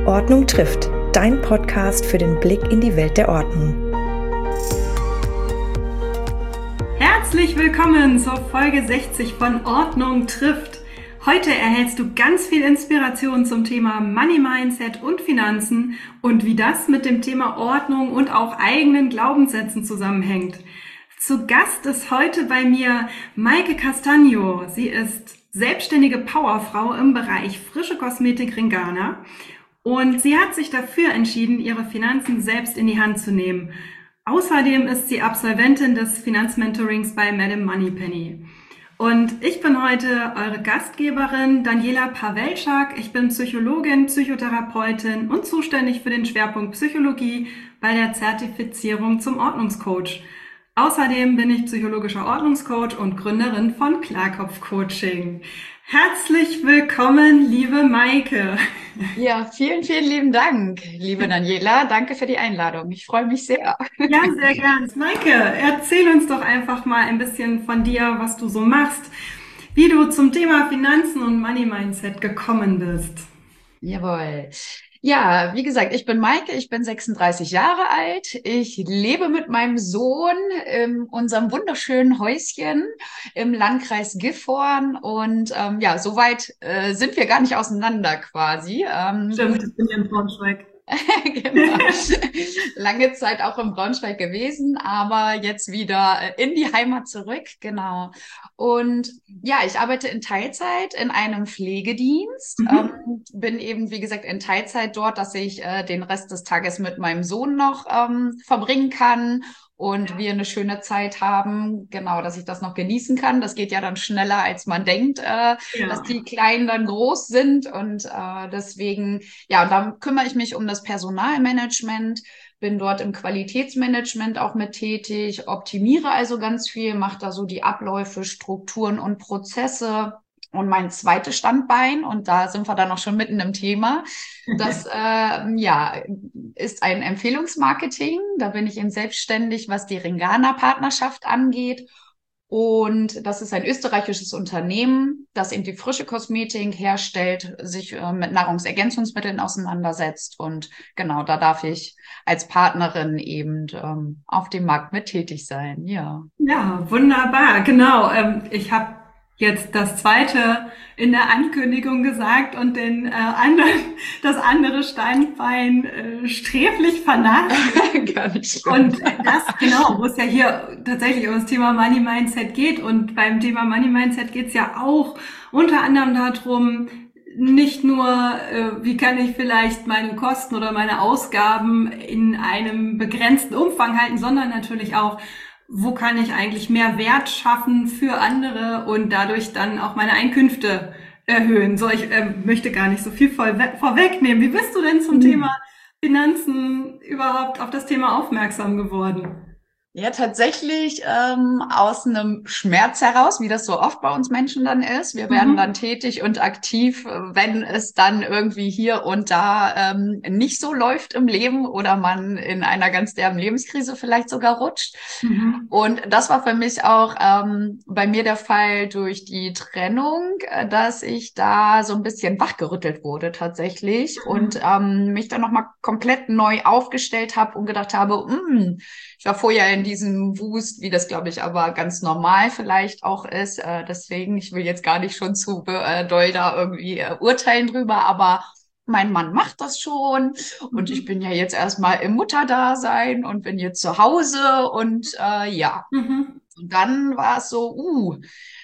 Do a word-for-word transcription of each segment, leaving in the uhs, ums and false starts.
Ordnung trifft, dein Podcast für den Blick in die Welt der Ordnung. Herzlich willkommen zur Folge sechzig von Ordnung trifft. Heute erhältst du ganz viel Inspiration zum Thema Money Mindset und Finanzen und wie das mit dem Thema Ordnung und auch eigenen Glaubenssätzen zusammenhängt. Zu Gast ist heute bei mir Maike Castagno. Sie ist selbstständige Powerfrau im Bereich frische Kosmetik Ringana und sie hat sich dafür entschieden, ihre Finanzen selbst in die Hand zu nehmen. Außerdem ist sie Absolventin des Finanzmentorings bei Madame Moneypenny. Und ich bin heute eure Gastgeberin Daniela Pawelczak. Ich bin Psychologin, Psychotherapeutin und zuständig für den Schwerpunkt Psychologie bei der Zertifizierung zum Ordnungscoach. Außerdem bin ich psychologischer Ordnungscoach und Gründerin von Klarkopf Coaching. Herzlich willkommen, liebe Maike. Ja, vielen, vielen lieben Dank, liebe Daniela. Danke für die Einladung. Ich freue mich sehr. Ja, sehr gern. Maike, erzähl uns doch einfach mal ein bisschen von dir, was du so machst, wie du zum Thema Finanzen und Money Mindset gekommen bist. Jawohl. Ja, wie gesagt, ich bin Maike, ich bin sechsunddreißig Jahre alt. Ich lebe mit meinem Sohn in unserem wunderschönen Häuschen im Landkreis Gifhorn und ähm, ja, soweit äh, sind wir gar nicht auseinander quasi. Ähm, Stimmt, ich bin hier in Braunschweig. Genau. Lange Zeit auch in Braunschweig gewesen, aber jetzt wieder in die Heimat zurück, genau. Und ja, ich arbeite in Teilzeit in einem Pflegedienst, mhm. ähm, bin eben, wie gesagt, in Teilzeit dort, dass ich äh, den Rest des Tages mit meinem Sohn noch ähm, verbringen kann und wir eine schöne Zeit haben, genau, dass ich das noch genießen kann. Das geht ja dann schneller, als man denkt, äh, ja. dass die Kleinen dann groß sind und äh, deswegen, ja, und da kümmere ich mich um das Personalmanagement, bin dort im Qualitätsmanagement auch mit tätig, optimiere also ganz viel, mache da so die Abläufe, Strukturen und Prozesse. Und mein zweites Standbein, und da sind wir dann auch schon mitten im Thema, das äh, ja, ist ein Empfehlungsmarketing. Da bin ich eben selbstständig, was die Ringana-Partnerschaft angeht. Und das ist ein österreichisches Unternehmen, das eben die frische Kosmetik herstellt, sich äh, mit Nahrungsergänzungsmitteln auseinandersetzt. Und genau, da darf ich als Partnerin eben ähm, auf dem Markt mit tätig sein. Ja, ja, wunderbar. Genau. Ähm, ich habe jetzt das zweite in der Ankündigung gesagt und den äh, anderen, das andere Standbein äh, sträflich vernachlässigt. Gar nicht und das, genau, wo es ja hier tatsächlich um das Thema Money Mindset geht. Und beim Thema Money Mindset geht es ja auch unter anderem darum, nicht nur, äh, wie kann ich vielleicht meine Kosten oder meine Ausgaben in einem begrenzten Umfang halten, sondern natürlich auch, wo kann ich eigentlich mehr Wert schaffen für andere und dadurch dann auch meine Einkünfte erhöhen. So, ich äh, möchte gar nicht so viel vorwegnehmen. Wie bist du denn zum mhm. Thema Finanzen überhaupt auf das Thema aufmerksam geworden? Ja, tatsächlich ähm, aus einem Schmerz heraus, wie das so oft bei uns Menschen dann ist. Wir werden mhm. dann tätig und aktiv, wenn es dann irgendwie hier und da ähm, nicht so läuft im Leben oder man in einer ganz derben Lebenskrise vielleicht sogar rutscht. Mhm. Und das war für mich auch ähm, bei mir der Fall durch die Trennung, dass ich da so ein bisschen wachgerüttelt wurde tatsächlich mhm. und ähm, mich dann nochmal komplett neu aufgestellt habe und gedacht habe, mh, ich war vorher in diesem Wust, wie das, glaube ich, aber ganz normal vielleicht auch ist. Äh, deswegen, ich will jetzt gar nicht schon zu äh, doll da irgendwie äh, urteilen drüber, aber mein Mann macht das schon und mhm. ich bin ja jetzt erstmal im Mutterdasein und bin jetzt zu Hause und äh, ja. Mhm. Und dann war es so, uh,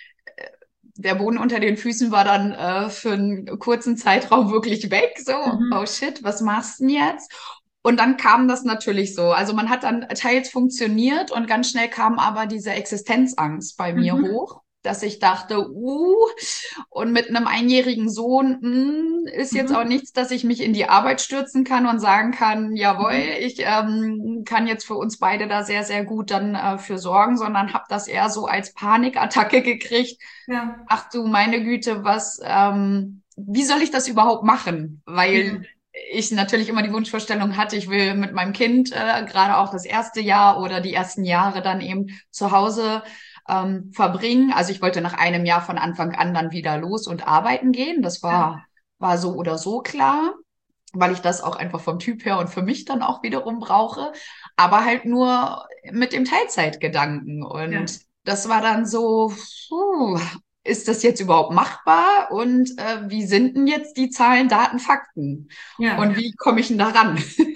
der Boden unter den Füßen war dann äh, für einen kurzen Zeitraum wirklich weg. So, mhm. oh shit, was machst du denn jetzt? Und dann kam das natürlich so. Also man hat dann teils funktioniert und ganz schnell kam aber diese Existenzangst bei mir mhm. hoch, dass ich dachte, uh, und mit einem einjährigen Sohn mh, ist jetzt mhm. auch nichts, dass ich mich in die Arbeit stürzen kann und sagen kann, jawohl, mhm. ich ähm, kann jetzt für uns beide da sehr, sehr gut dann äh, für sorgen, sondern habe das eher so als Panikattacke gekriegt. Ja. Ach du meine Güte, was, ähm, wie soll ich das überhaupt machen? Weil mhm. ich natürlich immer die Wunschvorstellung hatte, ich will mit meinem Kind äh, gerade auch das erste Jahr oder die ersten Jahre dann eben zu Hause ähm, verbringen. Also ich wollte nach einem Jahr von Anfang an dann wieder los und arbeiten gehen. Das war, war so oder so klar. weil ich das auch einfach vom Typ her und für mich dann auch wiederum brauche, aber halt nur mit dem Teilzeitgedanken. Und Ja. das war dann so, puh, ist das jetzt überhaupt machbar? Und äh, wie sind denn jetzt die Zahlen, Daten, Fakten? Ja. Und wie komme ich denn da ran?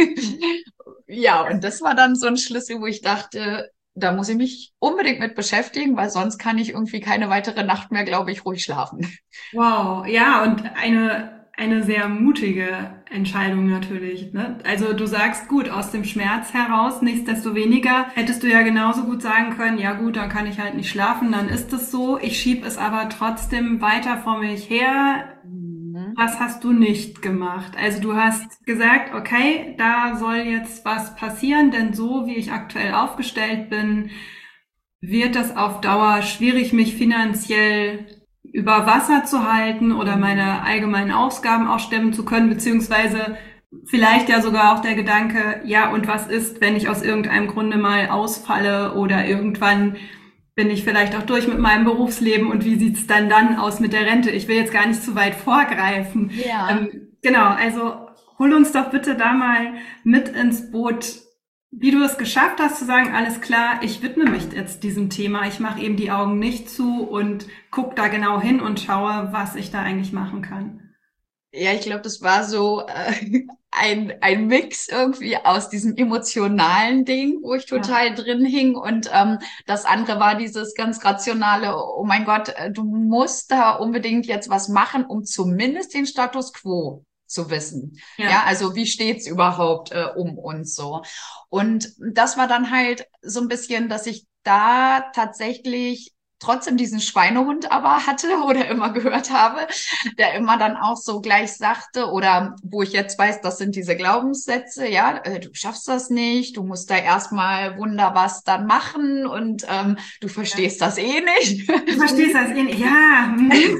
Ja, und das war dann so ein Schlüssel, wo ich dachte, da muss ich mich unbedingt mit beschäftigen, weil sonst kann ich irgendwie keine weitere Nacht mehr, glaube ich, ruhig schlafen. Wow, ja, und eine, eine sehr mutige Entscheidung natürlich, ne? Also du sagst, gut, aus dem Schmerz heraus, nichtsdestoweniger hättest du ja genauso gut sagen können, ja gut, dann kann ich halt nicht schlafen, dann ist es so. Ich schieb es aber trotzdem weiter vor mich her. Was hast du nicht gemacht? Also du hast gesagt, okay, da soll jetzt was passieren, denn so wie ich aktuell aufgestellt bin, wird das auf Dauer schwierig, mich finanziell über Wasser zu halten oder meine allgemeinen Ausgaben auch stemmen zu können, beziehungsweise vielleicht ja sogar auch der Gedanke, ja, und was ist, wenn ich aus irgendeinem Grunde mal ausfalle oder irgendwann bin ich vielleicht auch durch mit meinem Berufsleben und wie sieht's dann dann aus mit der Rente? Ich will jetzt gar nicht zu weit vorgreifen. Ja. Ähm, genau, also hol uns doch bitte da mal mit ins Boot, wie du es geschafft hast zu sagen, alles klar, ich widme mich jetzt diesem Thema, ich mache eben die Augen nicht zu und guck da genau hin und schaue, was ich da eigentlich machen kann. Ja, ich glaube, das war so äh, ein, ein Mix irgendwie aus diesem emotionalen Ding, wo ich total ja. drin hing. Und ähm, das andere war dieses ganz rationale, oh mein Gott, du musst da unbedingt jetzt was machen, um zumindest den Status quo zu wissen. Ja, ja also wie steht's überhaupt äh, um uns so? Und das war dann halt so ein bisschen, dass ich da tatsächlich trotzdem diesen Schweinehund aber hatte oder immer gehört habe, der immer dann auch so gleich sagte oder wo ich jetzt weiß, das sind diese Glaubenssätze, ja, äh, du schaffst das nicht, du musst da erstmal Wunder was dann machen und ähm, du verstehst ja. das eh nicht. Du verstehst das eh nicht, ja.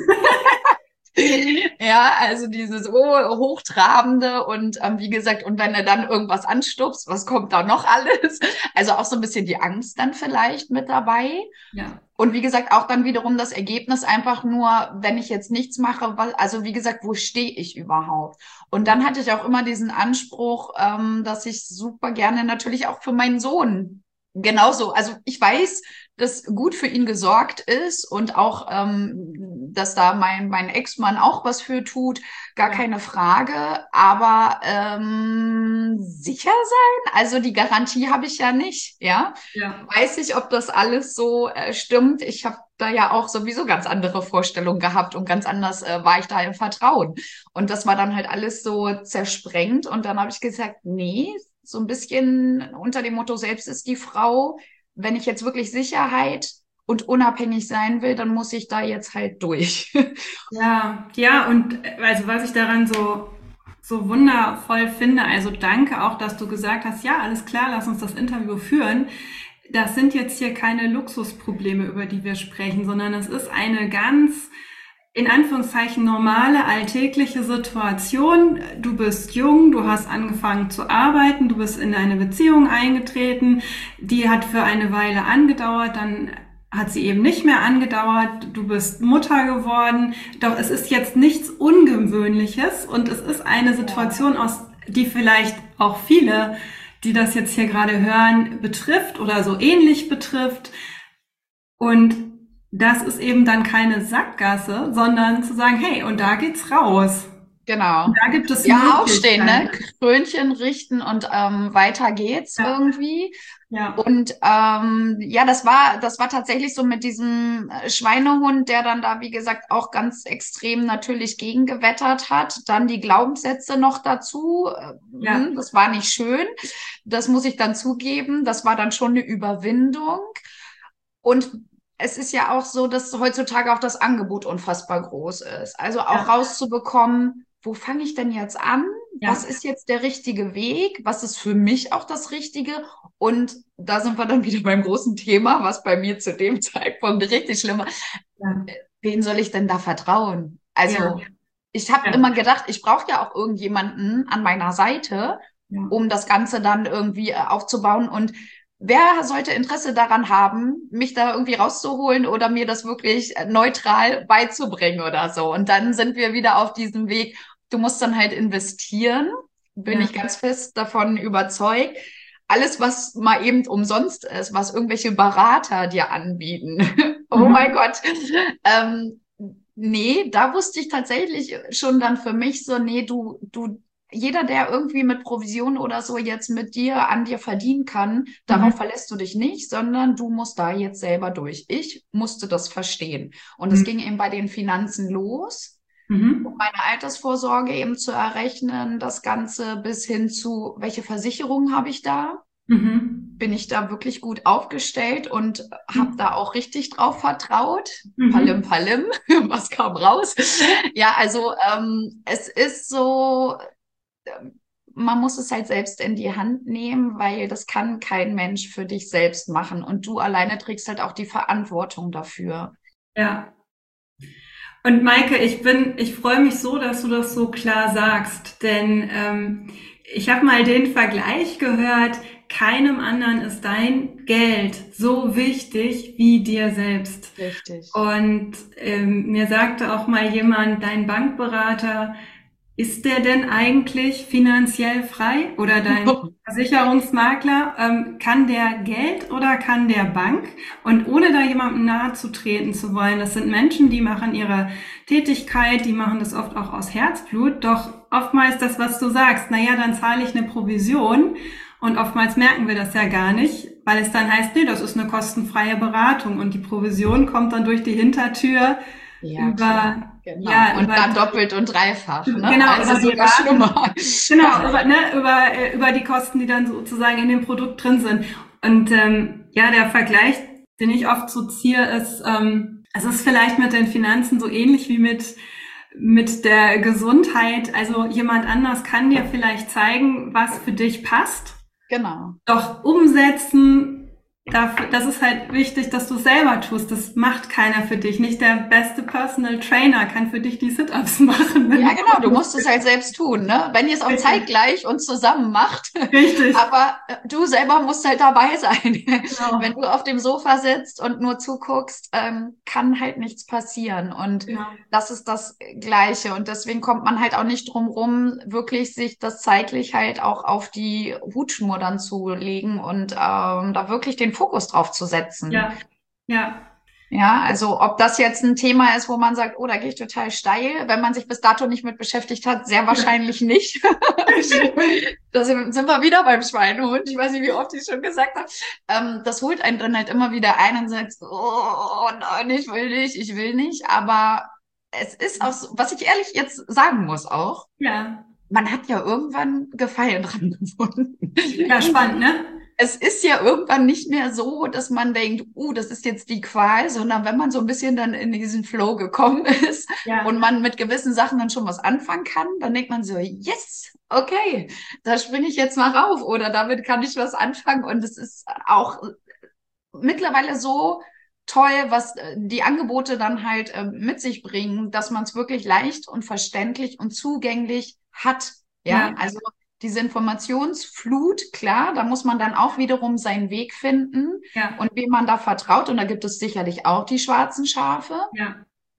Ja, also dieses oh, Hochtrabende und ähm, wie gesagt, und wenn er dann irgendwas anstupst, was kommt da noch alles? Also auch so ein bisschen die Angst dann vielleicht mit dabei. Ja. Und wie gesagt, auch dann wiederum das Ergebnis einfach nur, wenn ich jetzt nichts mache, also wie gesagt, wo stehe ich überhaupt? Und dann hatte ich auch immer diesen Anspruch, ähm, dass ich super gerne natürlich auch für meinen Sohn genauso, also ich weiß, dass gut für ihn gesorgt ist und auch, ähm, dass da mein mein Ex-Mann auch was für tut, gar ja. keine Frage, aber ähm, sicher sein, also die Garantie habe ich ja nicht, ja? ja. Weiß ich, ob das alles so äh, stimmt. Ich habe da ja auch sowieso ganz andere Vorstellungen gehabt und ganz anders äh, war ich da im Vertrauen. Und das war dann halt alles so zersprengt und dann habe ich gesagt, nee, so ein bisschen unter dem Motto, selbst ist die Frau, wenn ich jetzt wirklich Sicherheit und unabhängig sein will, dann muss ich da jetzt halt durch. Ja, ja, und also was ich daran so, so wundervoll finde, also danke auch, dass du gesagt hast, ja, alles klar, lass uns das Interview führen. Das sind jetzt hier keine Luxusprobleme, über die wir sprechen, sondern es ist eine ganz in Anführungszeichen normale, alltägliche Situation. Du bist jung, du hast angefangen zu arbeiten, du bist in eine Beziehung eingetreten, die hat für eine Weile angedauert, dann hat sie eben nicht mehr angedauert, du bist Mutter geworden, doch es ist jetzt nichts Ungewöhnliches und es ist eine Situation, aus die vielleicht auch viele, die das jetzt hier gerade hören, betrifft oder so ähnlich betrifft. Und das ist eben dann keine Sackgasse, sondern zu sagen, hey, und da geht's raus. Genau. Und da gibt es ja, aufstehen, ne? Krönchen richten und ähm, weiter geht's ja. irgendwie. Ja. Und ähm, ja, das war das war tatsächlich so mit diesem Schweinehund, der dann da, wie gesagt, auch ganz extrem natürlich gegengewettert hat. Dann die Glaubenssätze noch dazu. Ja. Das war nicht schön. Das muss ich dann zugeben. Das war dann schon eine Überwindung. Und es ist ja auch so, dass heutzutage auch das Angebot unfassbar groß ist. Also auch ja. rauszubekommen, wo fange ich denn jetzt an? Ja. Was ist jetzt der richtige Weg? Was ist für mich auch das Richtige? Und da sind wir dann wieder beim großen Thema, was bei mir zu dem Zeitpunkt richtig schlimm war. Ja. Wen soll ich denn da vertrauen? Also ja. ich habe ja. immer gedacht, ich brauche ja auch irgendjemanden an meiner Seite, ja. um das Ganze dann irgendwie aufzubauen. Und wer sollte Interesse daran haben, mich da irgendwie rauszuholen oder mir das wirklich neutral beizubringen oder so? Und dann sind wir wieder auf diesem Weg, du musst dann halt investieren, bin Ja. ich ganz fest davon überzeugt. Alles, was mal eben umsonst ist, was irgendwelche Berater dir anbieten. Oh Mhm. mein Gott. Ähm, nee, da wusste ich tatsächlich schon dann für mich so, nee, du, du, jeder, der irgendwie mit Provision oder so jetzt mit dir an dir verdienen kann, darauf Mhm. verlässt du dich nicht, sondern du musst da jetzt selber durch. Ich musste das verstehen. Und es Mhm. ging eben bei den Finanzen los, um Mhm. meine Altersvorsorge eben zu errechnen, das Ganze bis hin zu, welche Versicherungen habe ich da? Mhm. Bin ich da wirklich gut aufgestellt und habe Mhm. da auch richtig drauf vertraut. Palim, Mhm. palim, was kam raus? Ja, also ähm, es ist so, ähm, man muss es halt selbst in die Hand nehmen, weil das kann kein Mensch für dich selbst machen und du alleine trägst halt auch die Verantwortung dafür. Ja. Und Maike, ich bin, ich freue mich so, dass du das so klar sagst, denn ähm, ich habe mal den Vergleich gehört, keinem anderen ist dein Geld so wichtig wie dir selbst. Richtig. Und ähm, mir sagte auch mal jemand, dein Bankberater, ist der denn eigentlich finanziell frei? Oder dein Versicherungsmakler, ähm, kann der Geld oder kann der Bank? Und ohne da jemandem nahe zu treten zu wollen, das sind Menschen, die machen ihre Tätigkeit, die machen das oft auch aus Herzblut, doch oftmals das, was du sagst, naja, dann zahle ich eine Provision und oftmals merken wir das ja gar nicht, weil es dann heißt, nee, das ist eine kostenfreie Beratung und die Provision kommt dann durch die Hintertür Ja, über, klar, genau. ja, Und über dann doppelt und dreifach, ne? Genau, Also über die sogar Raten. schlimmer. Genau, über, ne, über, äh, über die Kosten, die dann sozusagen in dem Produkt drin sind. Und ähm, ja, der Vergleich, den ich oft so ziehe, ist, ähm, es ist vielleicht mit den Finanzen so ähnlich wie mit mit der Gesundheit. Also jemand anders kann dir vielleicht zeigen, was für dich passt. Genau. Doch umsetzen, dafür, das ist halt wichtig, dass du es selber tust. Das macht keiner für dich. Nicht der beste Personal Trainer kann für dich die Sit-Ups machen. Ja, genau, du musst es halt selbst tun, ne? Wenn ihr es auch zeitgleich und zusammen macht. Richtig. Aber äh, du selber musst halt dabei sein. Genau. Wenn du auf dem Sofa sitzt und nur zuguckst, ähm, kann halt nichts passieren. Und Genau. das ist das Gleiche. Und deswegen kommt man halt auch nicht drum rum, wirklich sich das zeitlich halt auch auf die Hutschnur dann zu legen und ähm, da wirklich den Fokus drauf zu setzen. Ja, ja. Ja, also ob das jetzt ein Thema ist, wo man sagt, oh, da gehe ich total steil, wenn man sich bis dato nicht mit beschäftigt hat, sehr wahrscheinlich nicht. Da sind sind wir wieder beim Schweinehund. Ich weiß nicht, wie oft ich schon gesagt habe. Ähm, das holt einen dann halt immer wieder ein und sagt, oh nein, ich will nicht, ich will nicht. Aber es ist auch so, was ich ehrlich jetzt sagen muss auch, Ja. man hat ja irgendwann Gefallen dran gefunden. Ja, spannend, ne? Es ist ja irgendwann nicht mehr so, dass man denkt, uh, das ist jetzt die Qual, sondern wenn man so ein bisschen dann in diesen Flow gekommen ist Ja. und man mit gewissen Sachen dann schon was anfangen kann, dann denkt man so, yes, okay, da springe ich jetzt mal rauf oder damit kann ich was anfangen. Und es ist auch mittlerweile so toll, was äh, die Angebote dann halt äh, mit sich bringen, dass man es wirklich leicht und verständlich und zugänglich hat. Ja, Ja. also diese Informationsflut, klar, da muss man dann auch wiederum seinen Weg finden Ja. und wem man da vertraut. Und da gibt es sicherlich auch die schwarzen Schafe. Ja.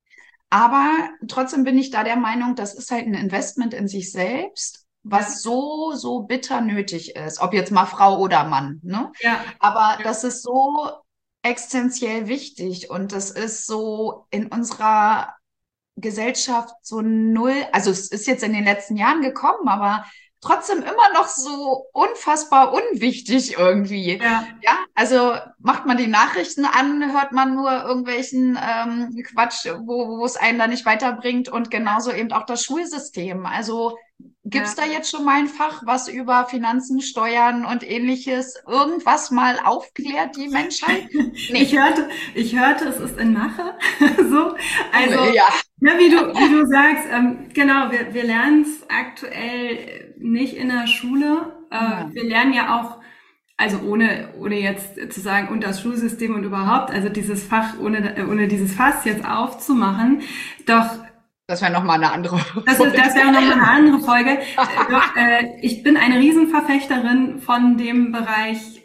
Aber trotzdem bin ich da der Meinung, das ist halt ein Investment in sich selbst, was Ja. so, so bitter nötig ist. Ob jetzt mal Frau oder Mann, ne? Ja. Aber das ist so existenziell wichtig und das ist so in unserer Gesellschaft so null, also es ist jetzt in den letzten Jahren gekommen, aber trotzdem immer noch so unfassbar unwichtig irgendwie. Ja. Ja, also macht man die Nachrichten an, hört man nur irgendwelchen ähm, Quatsch, wo, wo es einen da nicht weiterbringt und genauso eben auch das Schulsystem. Also gibt's Ja. da jetzt schon mal ein Fach, was über Finanzen, Steuern und ähnliches irgendwas mal aufklärt, die Menschheit? Nee. Ich hörte, ich hörte, es ist in Mache. So, also Ja. ja, wie du, wie du sagst, ähm, genau, wir, wir lernen es aktuell nicht in der Schule. Äh, Ja. Wir lernen ja auch, also ohne, ohne jetzt zu sagen, und das Schulsystem und überhaupt, also dieses Fach, ohne, ohne dieses Fass jetzt aufzumachen, doch Das wäre nochmal eine andere das, ist, das wäre nochmal eine andere Folge. Äh, Doch, äh, ich bin eine Riesenverfechterin von dem Bereich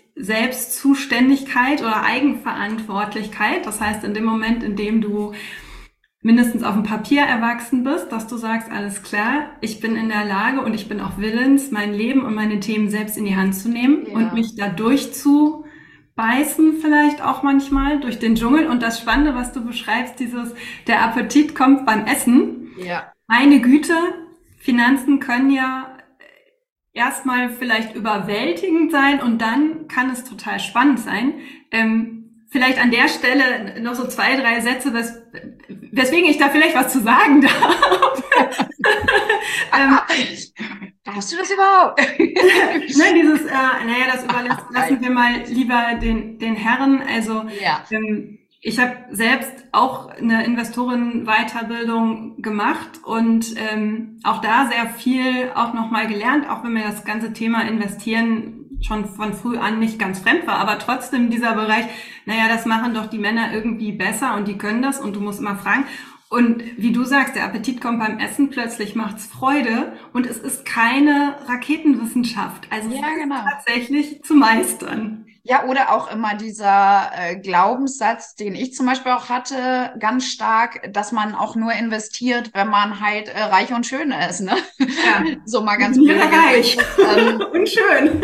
Selbstzuständigkeit oder Eigenverantwortlichkeit. Das heißt, in dem Moment, in dem du mindestens auf dem Papier erwachsen bist, dass du sagst, alles klar, ich bin in der Lage und ich bin auch willens, mein Leben und meine Themen selbst in die Hand zu nehmen Ja. und mich da durchzubeißen vielleicht auch manchmal durch den Dschungel. Und das Spannende, was du beschreibst, dieses, der Appetit kommt beim Essen. Ja. Meine Güte, Finanzen können ja erstmal vielleicht überwältigend sein und dann kann es total spannend sein. Ähm, Vielleicht an der Stelle noch so zwei, drei Sätze, wes weswegen ich da vielleicht was zu sagen darf. ähm, Darfst du das überhaupt? Nein, dieses, äh, naja, das überlassen wir mal lieber den, den Herren. Also ja. ähm, ich habe selbst auch eine Investoren-Weiterbildung gemacht und ähm, auch da sehr viel auch nochmal gelernt, auch wenn mir das ganze Thema Investieren schon von früh an nicht ganz fremd war, aber trotzdem dieser Bereich, naja, das machen doch die Männer irgendwie besser und die können das und du musst immer fragen. Und wie du sagst, der Appetit kommt beim Essen, plötzlich macht's Freude und es ist keine Raketenwissenschaft. Also ja, es ist genau. tatsächlich zu meistern. Ja, oder auch immer dieser äh, Glaubenssatz, den ich zum Beispiel auch hatte, ganz stark, dass man auch nur investiert, wenn man halt äh, reich und schön ist, ne? Ja. So mal ganz ja, blöd reich ähm, und schön.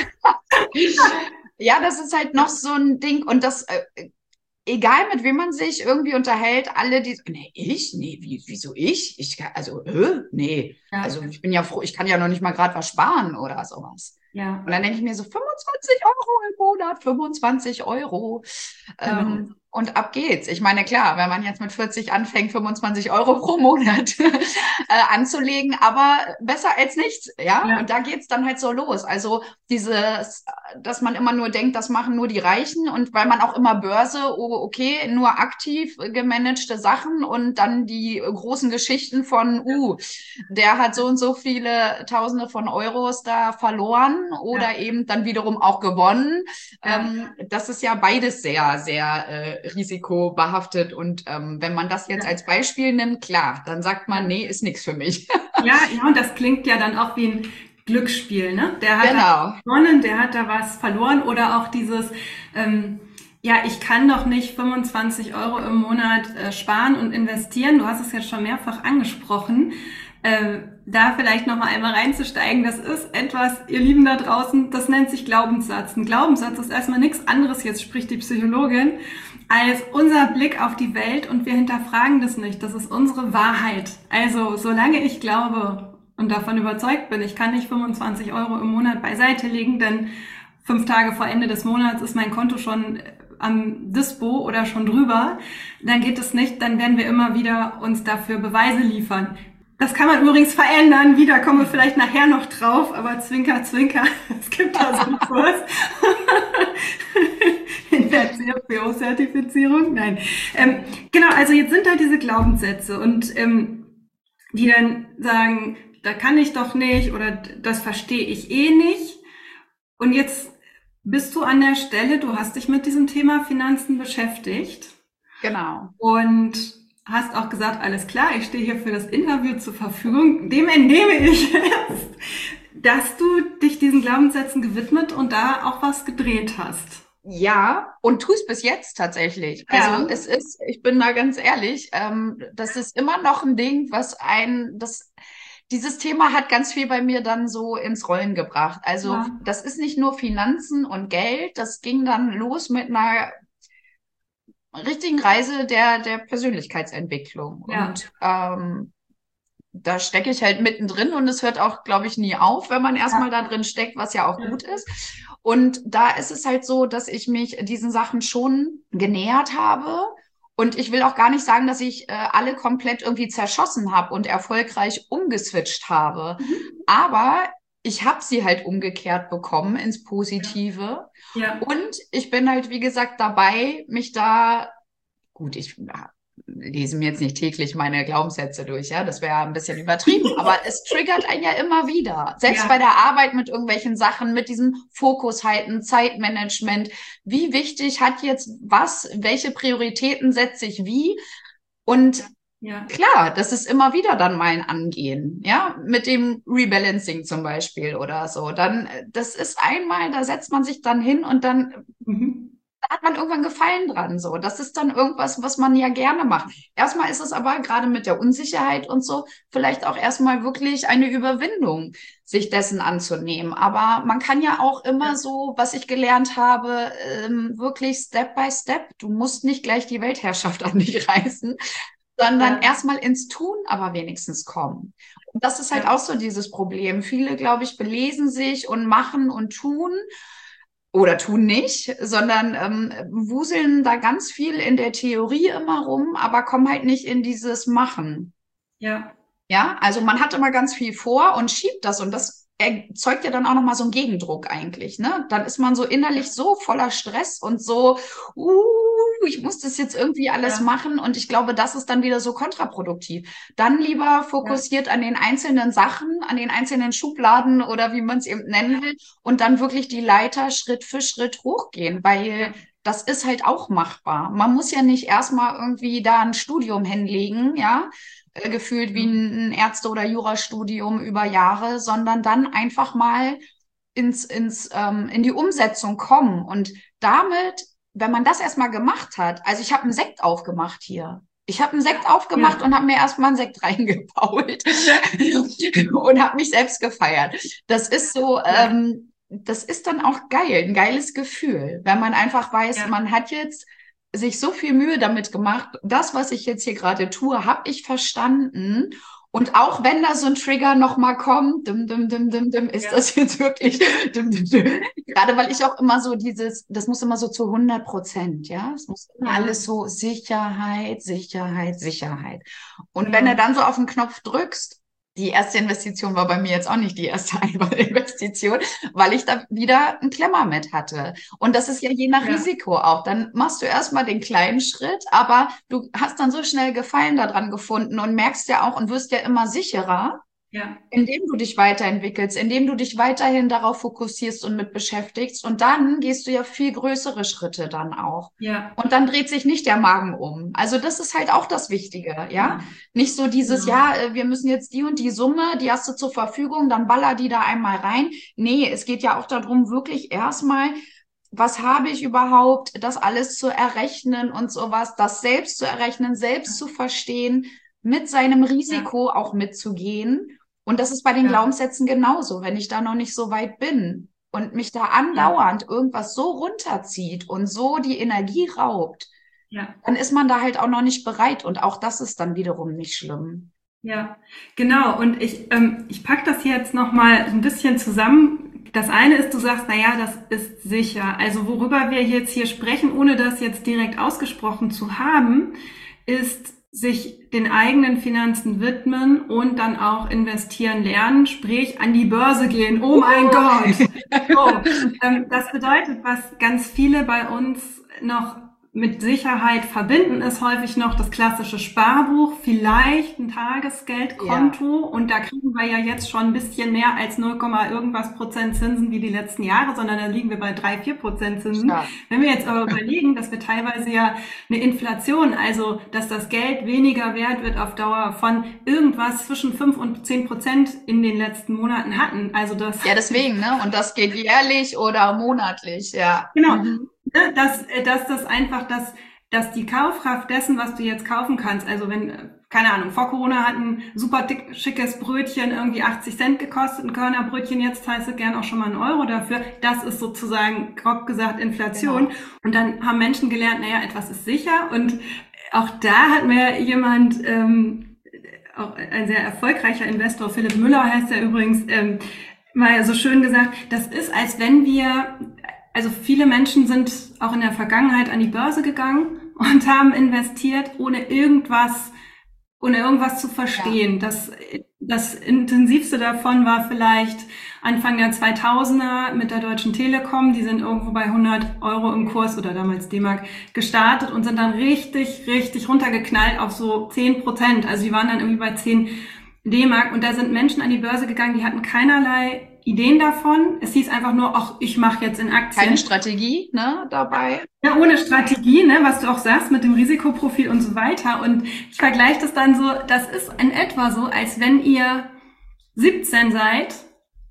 Ja, das ist halt noch so ein Ding und das, äh, egal mit wem man sich irgendwie unterhält, alle die, nee, ich? Nee, wie, wieso ich? Ich, also, äh, nee. Ja. Also ich bin ja froh, ich kann ja noch nicht mal gerade was sparen oder sowas. Ja. Und dann denke ich mir so, fünfundzwanzig Euro im Monat, fünfundzwanzig Euro. Genau. Ähm, und ab geht's. Ich meine, klar, wenn man jetzt mit vierzig anfängt, fünfundzwanzig Euro pro Monat äh, anzulegen, aber besser als nichts, ja? ja? Und da geht's dann halt so los. Also dieses, dass man immer nur denkt, das machen nur die Reichen und weil man auch immer Börse, oh, okay, nur aktiv gemanagte Sachen und dann die großen Geschichten von, uh, der hat so und so viele Tausende von Euros da verloren oder ja. eben dann wiederum auch gewonnen. Ja. Ähm, das ist ja beides sehr, sehr äh, risikobehaftet und ähm, wenn man das jetzt ja. als Beispiel nimmt, klar, dann sagt man, nee, ist nichts für mich. Ja, ja, und das klingt ja dann auch wie ein Glücksspiel, ne? Der hat genau. da gewonnen, der hat da was verloren oder auch dieses, ähm, ja, ich kann doch nicht fünfundzwanzig Euro im Monat äh, sparen und investieren. Du hast es jetzt schon mehrfach angesprochen. Äh, da vielleicht noch mal einmal reinzusteigen, das ist etwas, ihr Lieben da draußen, das nennt sich Glaubenssatz. Ein Glaubenssatz ist erstmal nichts anderes, jetzt spricht die Psychologin, als unser Blick auf die Welt und wir hinterfragen das nicht. Das ist unsere Wahrheit. Also, solange ich glaube und davon überzeugt bin, ich kann nicht fünfundzwanzig Euro im Monat beiseite legen, denn fünf Tage vor Ende des Monats ist mein Konto schon am Dispo oder schon drüber, dann geht es nicht, dann werden wir immer wieder uns dafür Beweise liefern. Das kann man übrigens verändern, wieder kommen wir vielleicht nachher noch drauf, aber Zwinker, Zwinker, es gibt da so einen Kurs in der C F P O-Zertifizierung. Nein, ähm, genau, also jetzt sind da diese Glaubenssätze und ähm, die dann sagen, da kann ich doch nicht oder das verstehe ich eh nicht. Und jetzt bist du an der Stelle, du hast dich mit diesem Thema Finanzen beschäftigt. Genau. Und hast auch gesagt, alles klar, ich stehe hier für das Interview zur Verfügung. Dem entnehme ich jetzt, dass du dich diesen Glaubenssätzen gewidmet und da auch was gedreht hast. Ja, und tust bis jetzt tatsächlich. Also ja. es ist, ich bin da ganz ehrlich, ähm, das ist immer noch ein Ding, was ein, das Dieses Thema hat ganz viel bei mir dann so ins Rollen gebracht. Also ja. das ist nicht nur Finanzen und Geld, das ging dann los mit einer richtigen Reise der, der Persönlichkeitsentwicklung. Ja. Und ähm, da stecke ich halt mittendrin und es hört auch, glaube ich, nie auf, wenn man erstmal ja. da drin steckt, was ja auch ja. gut ist. Und da ist es halt so, dass ich mich diesen Sachen schon genähert habe. Und ich will auch gar nicht sagen, dass ich äh, alle komplett irgendwie zerschossen habe und erfolgreich umgeswitcht habe. Mhm. Aber ich habe sie halt umgekehrt bekommen ins Positive. Ja. Und ich bin halt, wie gesagt, dabei, mich da, gut, ich ja, lese mir jetzt nicht täglich meine Glaubenssätze durch, ja, das wäre ein bisschen übertrieben, aber es triggert einen ja immer wieder. Selbst ja. bei der Arbeit mit irgendwelchen Sachen, mit diesem Fokus halten, Zeitmanagement. Wie wichtig hat jetzt was? Welche Prioritäten setze ich wie? Und ja. klar, das ist immer wieder dann mein Angehen, ja, mit dem Rebalancing zum Beispiel oder so. Dann, das ist einmal, da setzt man sich dann hin und dann, mhm. hat man irgendwann Gefallen dran, so. Das ist dann irgendwas, was man ja gerne macht. Erstmal ist es aber gerade mit der Unsicherheit und so vielleicht auch erstmal wirklich eine Überwindung, sich dessen anzunehmen. Aber man kann ja auch immer so, was ich gelernt habe, ähm, wirklich Step by Step. Du musst nicht gleich die Weltherrschaft an dich reißen, sondern Ja. erstmal ins Tun aber wenigstens kommen. Und das ist halt Ja. auch so dieses Problem. Viele, glaube ich, belesen sich und machen und tun oder tun nicht, sondern ähm, wuseln da ganz viel in der Theorie immer rum, aber kommen halt nicht in dieses Machen. Ja. Ja, also man hat immer ganz viel vor und schiebt das und das erzeugt ja dann auch nochmal so einen Gegendruck eigentlich, ne? Dann ist man so innerlich so voller Stress und so, uh, ich muss das jetzt irgendwie alles Ja. machen und ich glaube, das ist dann wieder so kontraproduktiv. Dann lieber fokussiert an den einzelnen Sachen, an den einzelnen Schubladen oder wie man es eben nennen will und dann wirklich die Leiter Schritt für Schritt hochgehen, weil das ist halt auch machbar. Man muss ja nicht erstmal irgendwie da ein Studium hinlegen, ja, äh, gefühlt wie ein Ärzte- oder Jurastudium über Jahre, sondern dann einfach mal ins, ins, ähm, in die Umsetzung kommen. Und damit, wenn man das erstmal gemacht hat, also ich habe einen Sekt aufgemacht hier. Ich habe einen Sekt aufgemacht Ja. und habe mir erstmal einen Sekt reingebaut und habe mich selbst gefeiert. Das ist so, Ja. ähm, das ist dann auch geil, ein geiles Gefühl, wenn man einfach weiß, Ja. man hat jetzt sich so viel Mühe damit gemacht, das, was ich jetzt hier gerade tue, habe ich verstanden. Und auch wenn da so ein Trigger nochmal kommt, dim, dim, dim, dim, dim, ist Ja. das jetzt wirklich, dim, dim, dim. Gerade weil ich auch immer so dieses, das muss immer so zu hundert Prozent, ja, es muss immer Ja. alles so Sicherheit, Sicherheit, Sicherheit. Und Genau. wenn du dann so auf den Knopf drückst, die erste Investition war bei mir jetzt auch nicht die erste Investition, weil ich da wieder einen Klemmer mit hatte. Und das ist ja je nach Ja. Risiko auch. Dann machst du erstmal den kleinen Schritt, aber du hast dann so schnell Gefallen daran gefunden und merkst ja auch und wirst ja immer sicherer, Ja. indem du dich weiterentwickelst, indem du dich weiterhin darauf fokussierst und mit beschäftigst. Und dann gehst du ja viel größere Schritte dann auch. Ja. Und dann dreht sich nicht der Magen um. Also das ist halt auch das Wichtige, ja. Ja. Nicht so dieses, Genau. ja, äh, wir müssen jetzt die und die Summe, die hast du zur Verfügung, dann baller die da einmal rein. Nee, es geht ja auch darum, wirklich erstmal, was habe ich überhaupt, das alles zu errechnen und sowas, das selbst zu errechnen, selbst zu verstehen, mit seinem Risiko auch mitzugehen. Und das ist bei den Ja. Glaubenssätzen genauso, wenn ich da noch nicht so weit bin und mich da andauernd irgendwas so runterzieht und so die Energie raubt, Ja. dann ist man da halt auch noch nicht bereit. Und auch das ist dann wiederum nicht schlimm. Ja, genau. Und ich, ähm, ich pack das jetzt nochmal ein bisschen zusammen. Das eine ist, du sagst, na ja, das ist sicher. Also worüber wir jetzt hier sprechen, ohne das jetzt direkt ausgesprochen zu haben, ist sich den eigenen Finanzen widmen und dann auch investieren lernen, sprich an die Börse gehen. Oh mein Gott! So, ähm, das bedeutet, was ganz viele bei uns noch mit Sicherheit verbinden, ist häufig noch das klassische Sparbuch, vielleicht ein Tagesgeldkonto. Ja. Und da kriegen wir ja jetzt schon ein bisschen mehr als null, irgendwas Prozent Zinsen wie die letzten Jahre, sondern da liegen wir bei drei, vier Prozent Zinsen. Ja. Wenn wir jetzt aber überlegen, dass wir teilweise ja eine Inflation, also dass das Geld weniger wert wird auf Dauer von irgendwas zwischen fünf und zehn Prozent in den letzten Monaten hatten. Also das. Ja, deswegen, ne? Und das geht jährlich oder monatlich, ja. Genau. Mhm. Dass, dass das einfach, dass, dass die Kaufkraft dessen, was du jetzt kaufen kannst, also wenn, keine Ahnung, vor Corona hat ein super dick, schickes Brötchen irgendwie achtzig Cent gekostet, ein Körnerbrötchen, jetzt zahlst du gern auch schon mal einen Euro dafür. Das ist sozusagen, grob gesagt, Inflation. Genau. Und dann haben Menschen gelernt, naja, etwas ist sicher. Und auch da hat mir jemand, ähm, auch ein sehr erfolgreicher Investor, Philipp Müller heißt er übrigens, ähm, mal so schön gesagt, das ist, als wenn wir, also viele Menschen sind auch in der Vergangenheit an die Börse gegangen und haben investiert, ohne irgendwas, ohne irgendwas zu verstehen. Ja. Das, das intensivste davon war vielleicht Anfang der zweitausender mit der Deutschen Telekom. Die sind irgendwo bei hundert Euro im Kurs oder damals D-Mark gestartet und sind dann richtig, richtig runtergeknallt auf so zehn Prozent. Also die waren dann irgendwie bei zehn D-Mark und da sind Menschen an die Börse gegangen, die hatten keinerlei Ideen davon. Es hieß einfach nur, ach, ich mache jetzt in Aktien. Keine Strategie, ne, dabei. Ja, ohne Strategie, ne, was du auch sagst mit dem Risikoprofil und so weiter. Und ich vergleiche das dann so, das ist in etwa so, als wenn ihr siebzehn seid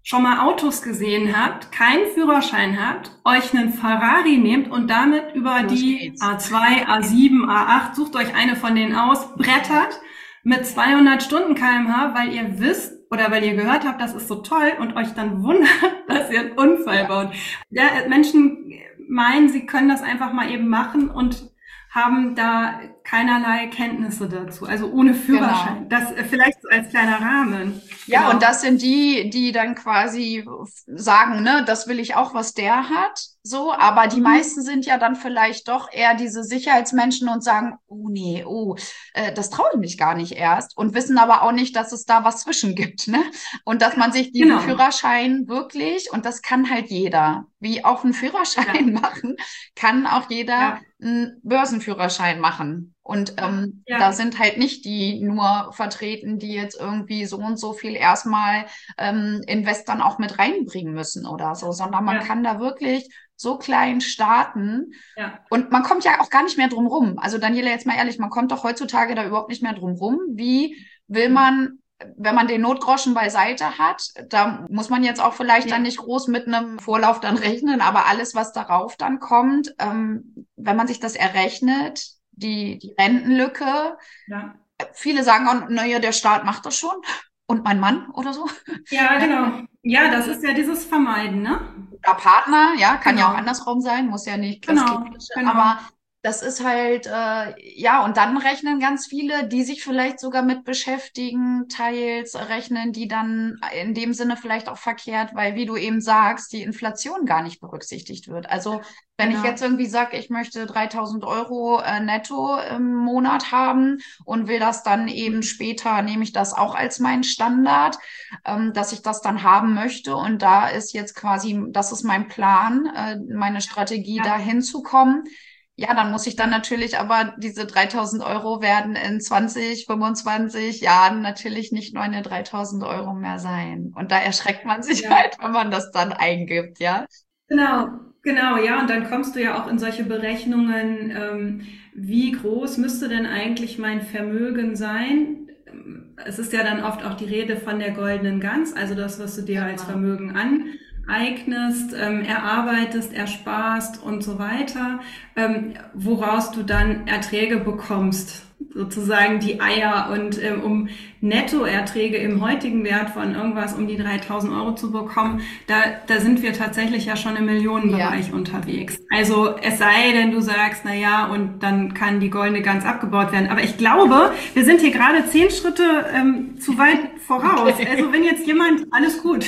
schon mal Autos gesehen habt, keinen Führerschein habt, euch einen Ferrari nehmt und damit über Los die geht's. A zwei, A sieben, A acht, sucht euch eine von denen aus, brettert mit zweihundert Stundenkilometer pro Stunde, weil ihr wisst oder weil ihr gehört habt, das ist so toll und euch dann wundert, dass ihr einen Unfall baut. Ja, Menschen meinen, sie können das einfach mal eben machen und haben da keinerlei Kenntnisse dazu, also ohne Führerschein. Genau. Das vielleicht so als kleiner Rahmen. Ja, genau. Und das sind die, die dann quasi sagen, ne, das will ich auch, was der hat, so, aber die mhm. meisten sind ja dann vielleicht doch eher diese Sicherheitsmenschen und sagen, oh nee, oh, äh, das traue ich mich gar nicht erst und wissen aber auch nicht, dass es da was zwischen gibt, ne? Und dass man sich diesen genau. Führerschein wirklich, und das kann halt jeder, wie auch einen Führerschein ja. machen, kann auch jeder ja. einen Börsenführerschein machen. Und ähm, ja. da sind halt nicht die nur vertreten, die jetzt irgendwie so und so viel erstmal ähm, Investoren auch mit reinbringen müssen oder so, sondern man ja. kann da wirklich so klein starten. Ja. Und man kommt ja auch gar nicht mehr drum rum. Also Daniela, jetzt mal ehrlich, man kommt doch heutzutage da überhaupt nicht mehr drum rum. Wie will man, wenn man den Notgroschen beiseite hat, da muss man jetzt auch vielleicht ja. dann nicht groß mit einem Vorlauf dann rechnen, aber alles, was darauf dann kommt, ähm, wenn man sich das errechnet, die, die Rentenlücke. Ja. Viele sagen auch, naja, der Staat macht das schon. Und mein Mann oder so. Ja, genau. Ja, das ist ja dieses Vermeiden, ne? Oder Partner, ja, kann genau. ja auch andersrum sein, muss ja nicht das genau, genau. aber das ist halt, äh, ja, und dann rechnen ganz viele, die sich vielleicht sogar mit beschäftigen, teils rechnen die dann in dem Sinne vielleicht auch verkehrt, weil, wie du eben sagst, die Inflation gar nicht berücksichtigt wird. Also wenn genau. ich jetzt irgendwie sage, ich möchte dreitausend Euro äh, netto im Monat haben und will das dann eben später, nehme ich das auch als meinen Standard, ähm, dass ich das dann haben möchte. Und da ist jetzt quasi, das ist mein Plan, äh, meine Strategie, ja. da hinzukommen. Ja, dann muss ich dann natürlich aber diese dreitausend Euro werden in zwanzig, fünfundzwanzig Jahren natürlich nicht meine dreitausend Euro mehr sein. Und da erschreckt man sich ja. halt, wenn man das dann eingibt, ja. Genau, genau, ja. Und dann kommst du ja auch in solche Berechnungen, ähm, wie groß müsste denn eigentlich mein Vermögen sein? Es ist ja dann oft auch die Rede von der goldenen Gans, also das, was du dir ja. als Vermögen an eignest, ähm, erarbeitest, ersparst und so weiter, ähm, woraus du dann Erträge bekommst, sozusagen die Eier. Und ähm, um Nettoerträge im heutigen Wert von irgendwas um die dreitausend Euro zu bekommen, da, da sind wir tatsächlich ja schon im Millionenbereich ja. unterwegs. Also es sei denn, du sagst, na ja, und dann kann die goldene Gans abgebaut werden. Aber ich glaube, wir sind hier gerade zehn Schritte ähm, zu weit voraus. Okay. Also wenn jetzt jemand, alles gut,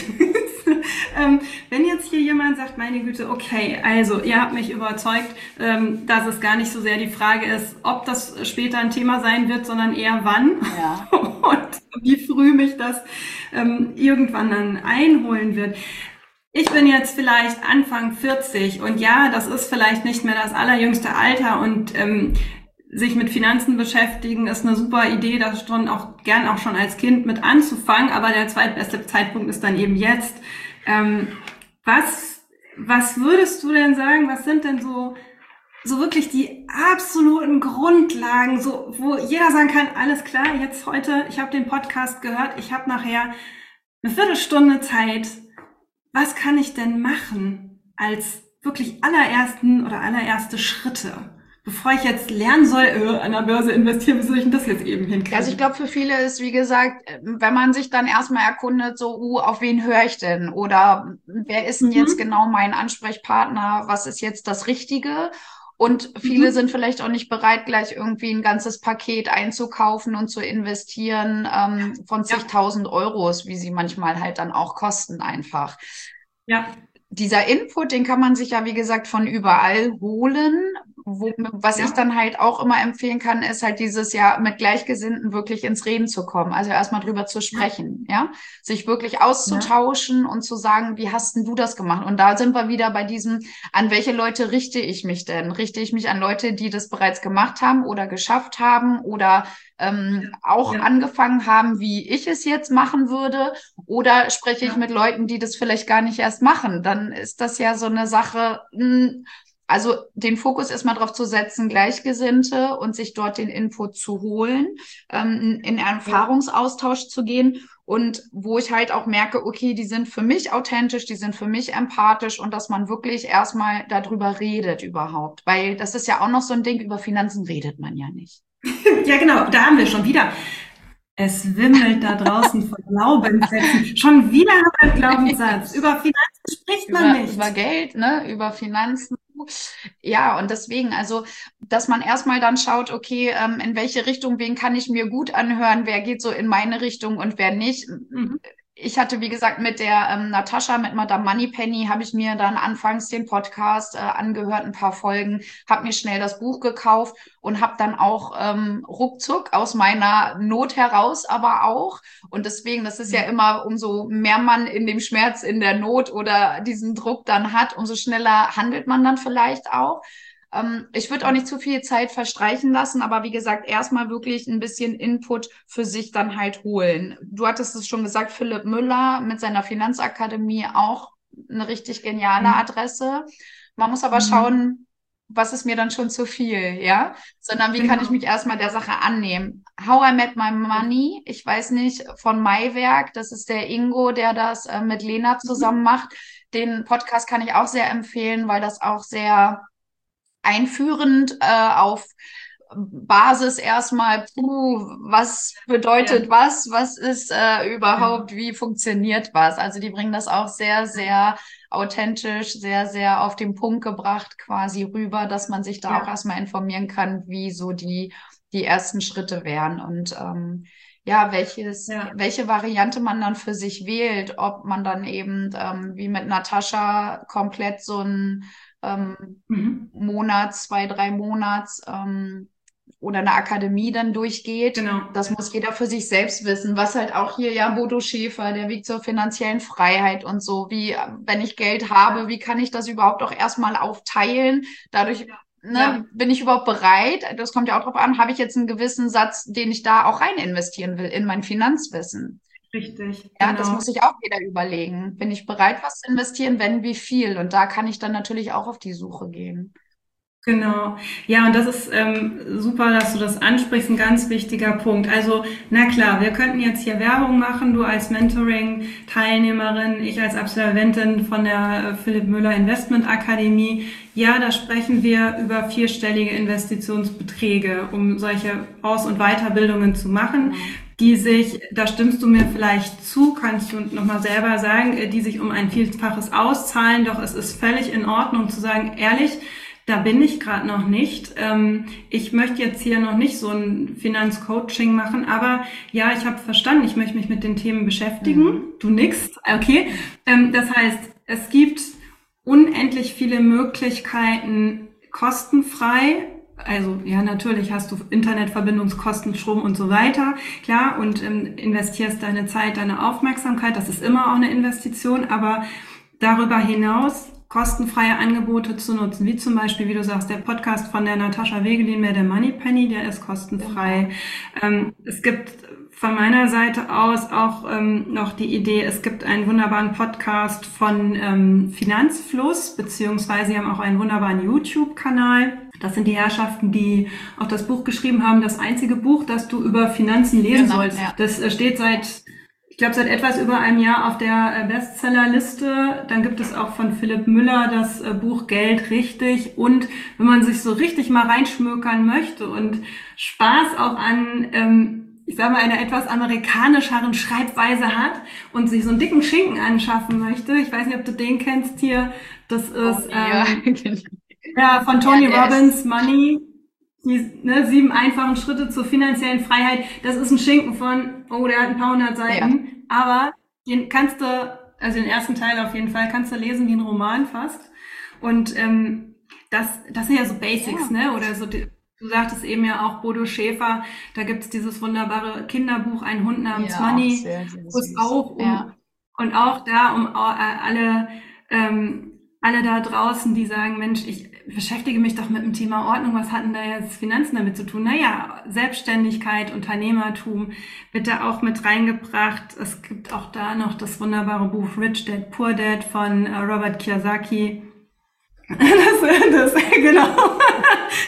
ähm, wenn jetzt hier jemand sagt, meine Güte, okay, also ihr habt mich überzeugt, ähm, dass es gar nicht so sehr die Frage ist, ob das später ein Thema sein wird, sondern eher wann. Ja. Und wie früh mich das ähm, irgendwann dann einholen wird. Ich bin jetzt vielleicht Anfang vierzig und ja, das ist vielleicht nicht mehr das allerjüngste Alter und ähm, sich mit Finanzen beschäftigen ist eine super Idee, das schon auch gern auch schon als Kind mit anzufangen, aber der zweitbeste Zeitpunkt ist dann eben jetzt. Ähm, was, was würdest du denn sagen, was sind denn so so wirklich die absoluten Grundlagen, so wo jeder sagen kann, alles klar, jetzt heute, ich habe den Podcast gehört, ich habe nachher eine Viertelstunde Zeit. Was kann ich denn machen als wirklich allerersten oder allererste Schritte, bevor ich jetzt lernen soll, äh, an der Börse investieren, wie soll ich denn das jetzt eben hinkriegen? Also ich glaube, für viele ist, wie gesagt, wenn man sich dann erstmal erkundet, so, uh, auf wen höre ich denn? Oder wer ist denn mhm. jetzt genau mein Ansprechpartner? Was ist jetzt das Richtige? Und viele mhm. sind vielleicht auch nicht bereit, gleich irgendwie ein ganzes Paket einzukaufen und zu investieren ähm, von zigtausend ja. Euros, wie sie manchmal halt dann auch kosten einfach. Ja. Dieser Input, den kann man sich ja, wie gesagt, von überall holen. Wo, was ja. ich dann halt auch immer empfehlen kann, ist halt dieses Jahr mit Gleichgesinnten wirklich ins Reden zu kommen. Also erstmal drüber zu sprechen, ja. ja? Sich wirklich auszutauschen ja. und zu sagen, wie hast denn du das gemacht? Und da sind wir wieder bei diesem, an welche Leute richte ich mich denn? Richte ich mich an Leute, die das bereits gemacht haben oder geschafft haben oder ähm, auch ja. angefangen haben, wie ich es jetzt machen würde? Oder spreche ich ja. mit Leuten, die das vielleicht gar nicht erst machen? Dann ist das ja so eine Sache, mh, also den Fokus erstmal darauf zu setzen, Gleichgesinnte und sich dort den Input zu holen, ähm, in Erfahrungsaustausch zu gehen und wo ich halt auch merke, okay, die sind für mich authentisch, die sind für mich empathisch und dass man wirklich erstmal darüber redet überhaupt, weil das ist ja auch noch so ein Ding, über Finanzen redet man ja nicht. Ja, genau, da haben wir schon wieder. Es wimmelt da draußen von Glaubenssätzen. Schon wieder haben wir einen Glaubenssatz. Über Finanzen spricht man über, nicht. Über Geld, ne, über Finanzen. Ja, und deswegen, also, dass man erstmal dann schaut, okay, ähm, in welche Richtung, wen kann ich mir gut anhören, wer geht so in meine Richtung und wer nicht. Mhm. Ich hatte, wie gesagt, mit der ähm, Natascha, mit Madame Moneypenny, habe ich mir dann anfangs den Podcast äh, angehört, ein paar Folgen, habe mir schnell das Buch gekauft und habe dann auch ähm, ruckzuck aus meiner Not heraus aber auch. Und deswegen, das ist ja immer, umso mehr man in dem Schmerz, in der Not oder diesen Druck dann hat, umso schneller handelt man dann vielleicht auch. Ich würde auch nicht zu viel Zeit verstreichen lassen, aber wie gesagt, erstmal wirklich ein bisschen Input für sich dann halt holen. Du hattest es schon gesagt, Philipp Müller mit seiner Finanzakademie auch eine richtig geniale Adresse. Man muss aber schauen, was ist mir dann schon zu viel, ja? Sondern wie kann ich mich erstmal der Sache annehmen? How I Met My Money, ich weiß nicht, von Maiwerk, das ist der Ingo, der das äh, mit Lena zusammen macht. Den Podcast kann ich auch sehr empfehlen, weil das auch sehr einführend äh, auf Basis erstmal, puh, was bedeutet ja. was, was ist äh, überhaupt, ja. wie funktioniert was. Also die bringen das auch sehr, sehr authentisch, sehr, sehr auf den Punkt gebracht quasi rüber, dass man sich da ja. auch erstmal informieren kann, wie so die, die ersten Schritte wären und ähm, ja, welches, ja. welche Variante man dann für sich wählt, ob man dann eben ähm, wie mit Natascha komplett so ein ähm, mhm. Monat, zwei, drei Monats ähm, oder eine Akademie dann durchgeht. Genau. Das muss jeder für sich selbst wissen. Was halt auch hier, ja, Bodo Schäfer, der Weg zur finanziellen Freiheit und so. Wie, wenn ich Geld habe, wie kann ich das überhaupt auch erstmal aufteilen? Dadurch ne, ja. bin ich überhaupt bereit? Das kommt ja auch drauf an, habe ich jetzt einen gewissen Satz, den ich da auch rein investieren will in mein Finanzwissen? Richtig. Ja, genau. Das muss ich auch wieder überlegen. Bin ich bereit, was zu investieren? Wenn, wie viel? Und da kann ich dann natürlich auch auf die Suche gehen. Genau. Ja, und das ist ähm, super, dass du das ansprichst, ein ganz wichtiger Punkt. Also, na klar, wir könnten jetzt hier Werbung machen, du als Mentoring-Teilnehmerin, ich als Absolventin von der äh, Philipp Müller Investment Akademie. Ja, da sprechen wir über vierstellige Investitionsbeträge, um solche Aus- und Weiterbildungen zu machen, mhm. die sich, da stimmst du mir vielleicht zu, kannst du nochmal selber sagen, die sich um ein Vielfaches auszahlen, doch es ist völlig in Ordnung zu sagen, ehrlich, da bin ich gerade noch nicht. Ähm, ich möchte jetzt hier noch nicht so ein Finanzcoaching machen, aber ja, ich habe verstanden, ich möchte mich mit den Themen beschäftigen. Mhm. Du nix, okay. Ähm, das heißt, es gibt unendlich viele Möglichkeiten kostenfrei. Also ja, natürlich hast du Internetverbindungskosten, Strom und so weiter, klar, und ähm, investierst deine Zeit, deine Aufmerksamkeit, das ist immer auch eine Investition, aber darüber hinaus kostenfreie Angebote zu nutzen, wie zum Beispiel, wie du sagst, der Podcast von der Natascha Wegelin, mehr der Moneypenny, der ist kostenfrei. Ähm, es gibt von meiner Seite aus auch ähm, noch die Idee, es gibt einen wunderbaren Podcast von ähm, Finanzfluss, beziehungsweise sie haben auch einen wunderbaren YouTube-Kanal. Das sind die Herrschaften, die auch das Buch geschrieben haben, das einzige Buch, das du über Finanzen lesen genau, sollst. Ja. Das äh, steht seit Ich glaube, seit etwas über einem Jahr auf der Bestsellerliste. Dann gibt es auch von Philipp Müller das Buch Geld richtig. Und wenn man sich so richtig mal reinschmökern möchte und Spaß auch an, ähm, ich sag mal, einer etwas amerikanischeren Schreibweise hat und sich so einen dicken Schinken anschaffen möchte, ich weiß nicht, ob du den kennst hier, das ist ähm, ja, von Tony ja, Robbins, ist Money. Die ne, sieben einfachen Schritte zur finanziellen Freiheit, das ist ein Schinken von, oh, der hat ein paar hundert Seiten, ja. aber den kannst du, also den ersten Teil auf jeden Fall, kannst du lesen wie ein Roman fast. Und ähm, das das sind ja so Basics, ja. ne? Oder so, du sagtest eben ja auch Bodo Schäfer, da gibt's dieses wunderbare Kinderbuch, Ein Hund namens ja, Money, wo es auch um, ja. und auch da um äh, alle ähm, alle da draußen, die sagen, Mensch, ich beschäftige mich doch mit dem Thema Ordnung, was hat denn da jetzt Finanzen damit zu tun? Naja, Selbstständigkeit, Unternehmertum wird da auch mit reingebracht. Es gibt auch da noch das wunderbare Buch Rich Dad, Poor Dad von äh, Robert Kiyosaki. Das, das, genau.